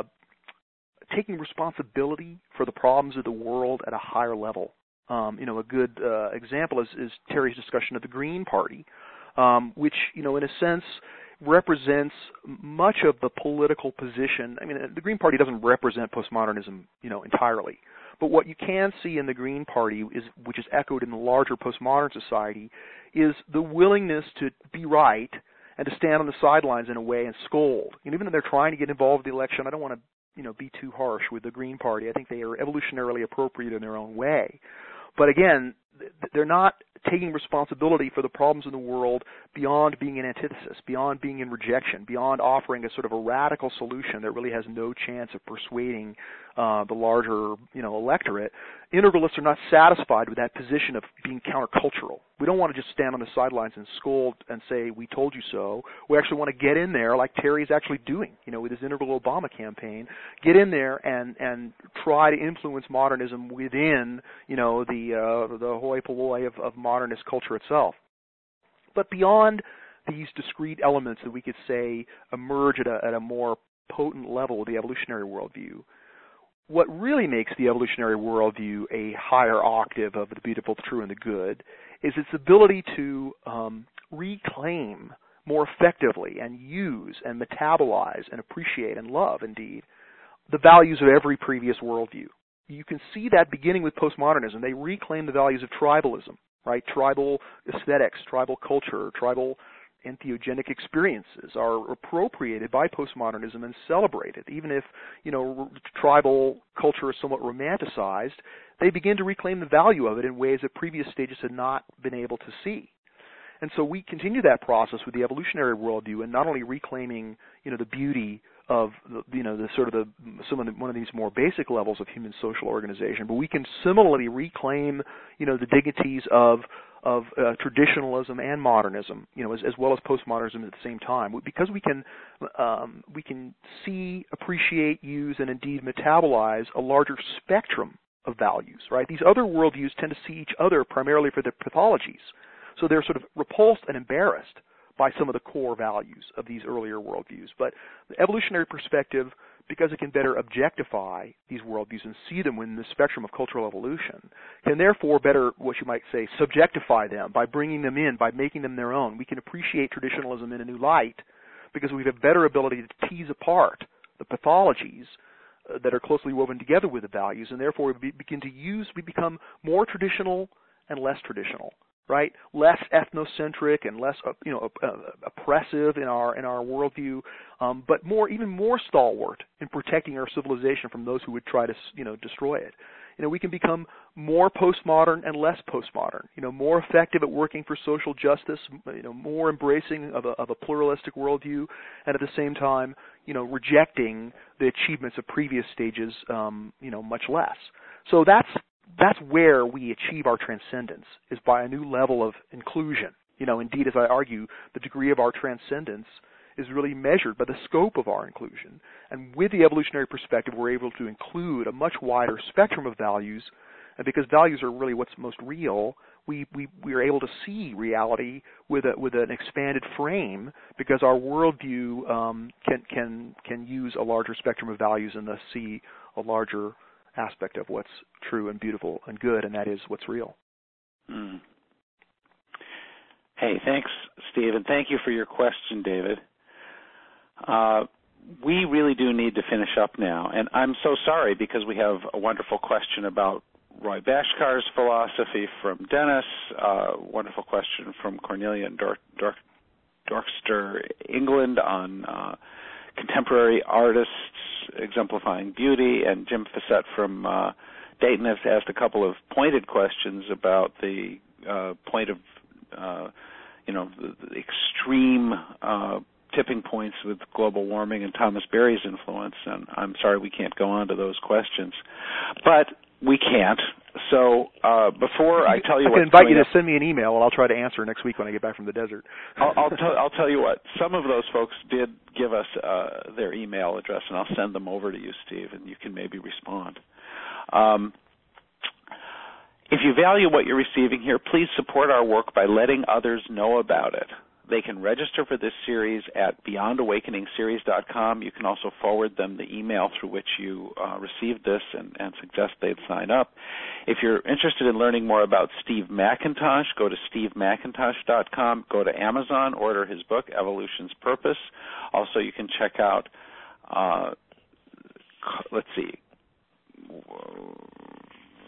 taking responsibility for the problems of the world at a higher level. A good example is Terry's discussion of the Green Party, which, in a sense, represents much of the political position. The Green Party doesn't represent postmodernism, entirely. But what you can see in the Green Party, which is echoed in the larger postmodern society, is the willingness to be right and to stand on the sidelines in a way and scold. And even though they're trying to get involved in the election, I don't want to be too harsh with the Green Party. I think they are evolutionarily appropriate in their own way. But again, they're not taking responsibility for the problems in the world beyond being an antithesis, beyond being in rejection, beyond offering a sort of a radical solution that really has no chance of persuading the larger, electorate. Integralists are not satisfied with that position of being countercultural. We don't want to just stand on the sidelines and scold and say, we told you so. We actually want to get in there like Terry's actually doing, with his Integral Obama campaign, get in there and try to influence modernism within, the hoi polloi of modernist culture itself. But beyond these discrete elements that we could say emerge at a more potent level of the evolutionary worldview, what really makes the evolutionary worldview a higher octave of the beautiful, the true, and the good is its ability to reclaim more effectively and use and metabolize and appreciate and love, indeed, the values of every previous worldview. You can see that beginning with postmodernism. They reclaim the values of tribalism, right? Tribal aesthetics, tribal culture, tribal entheogenic experiences are appropriated by postmodernism and celebrated. Even if, tribal culture is somewhat romanticized, they begin to reclaim the value of it in ways that previous stages had not been able to see. And so we continue that process with the evolutionary worldview, and not only reclaiming, the beauty of one of these more basic levels of human social organization, but we can similarly reclaim, the dignities of traditionalism and modernism, as well as postmodernism at the same time, because we can see, appreciate, use, and indeed metabolize a larger spectrum of values. Right? These other worldviews tend to see each other primarily for their pathologies, so they're sort of repulsed and embarrassed by some of the core values of these earlier worldviews. But the evolutionary perspective, because it can better objectify these worldviews and see them within the spectrum of cultural evolution, can therefore better, what you might say, subjectify them by bringing them in, by making them their own. We can appreciate traditionalism in a new light because we have a better ability to tease apart the pathologies that are closely woven together with the values, and therefore we become more traditional and less traditional. Right, less ethnocentric and less, oppressive in our worldview, but even more stalwart in protecting our civilization from those who would try to, destroy it. We can become more postmodern and less postmodern. More effective at working for social justice. More embracing of a pluralistic worldview, and at the same time, rejecting the achievements of previous stages, much less. So that's where we achieve our transcendence, is by a new level of inclusion. Indeed, as I argue, the degree of our transcendence is really measured by the scope of our inclusion. And with the evolutionary perspective, we're able to include a much wider spectrum of values, and because values are really what's most real, we are able to see reality with an expanded frame, because our worldview can use a larger spectrum of values and thus see a larger aspect of what's true and beautiful and good, and that is what's real. Mm. Hey, thanks, Steve, and thank you for your question, David. We really do need to finish up now, and I'm so sorry because we have a wonderful question about Roy Bhaskar's philosophy from Dennis, wonderful question from Cornelia in Dorchester, England, on contemporary artists exemplifying beauty, and Jim Fassett from Dayton has asked a couple of pointed questions about the point of, the extreme tipping points with global warming and Thomas Berry's influence, and I'm sorry we can't go on to those questions. But we can't. So before I tell you I can invite you to send me an email, and I'll try to answer next week when I get back from the desert. I'll tell you what. Some of those folks did give us their email address, and I'll send them over to you, Steve, and you can maybe respond. If you value what you're receiving here, please support our work by letting others know about it. They can register for this series at BeyondAwakeningSeries.com. You can also forward them the email through which you received this and suggest they sign up. If you're interested in learning more about Steve McIntosh, go to SteveMcIntosh.com. Go to Amazon, order his book, Evolution's Purpose. Also, you can check out, let's see,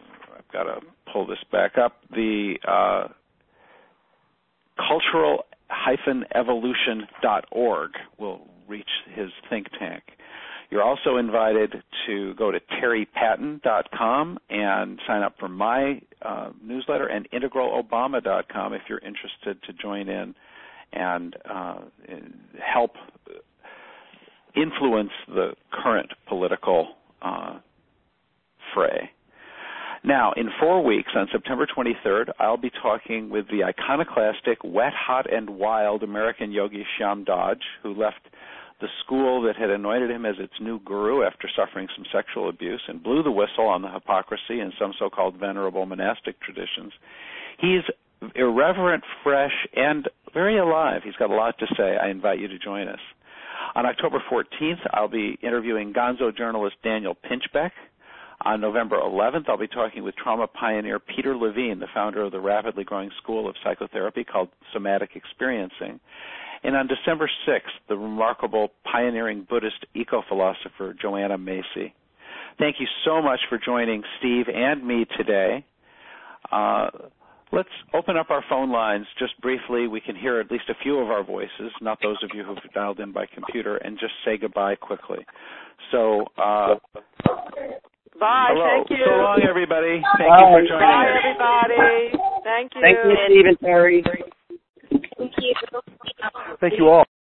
I've got to pull this back up, the Cultural evolution.org will reach his think tank. You're also invited to go to terrypatton.com and sign up for my newsletter, and integralobama.com if you're interested to join in and help influence the current political fray. Now, in 4 weeks, on September 23rd, I'll be talking with the iconoclastic, wet, hot, and wild American yogi Shyam Dodge, who left the school that had anointed him as its new guru after suffering some sexual abuse and blew the whistle on the hypocrisy in some so-called venerable monastic traditions. He's irreverent, fresh, and very alive. He's got a lot to say. I invite you to join us. On October 14th, I'll be interviewing gonzo journalist Daniel Pinchbeck. On November 11th, I'll be talking with trauma pioneer Peter Levine, the founder of the rapidly growing school of psychotherapy called Somatic Experiencing. And on December 6th, the remarkable pioneering Buddhist eco-philosopher Joanna Macy. Thank you so much for joining Steve and me today. Let's open up our phone lines just briefly. We can hear at least a few of our voices, not those of you who've dialed in by computer, and just say goodbye quickly. So, bye. Hello. Thank you. So long, everybody. Thank you for joining Bye, us. everybody. Thank you. Thank you, Steve and Terry. Thank you all.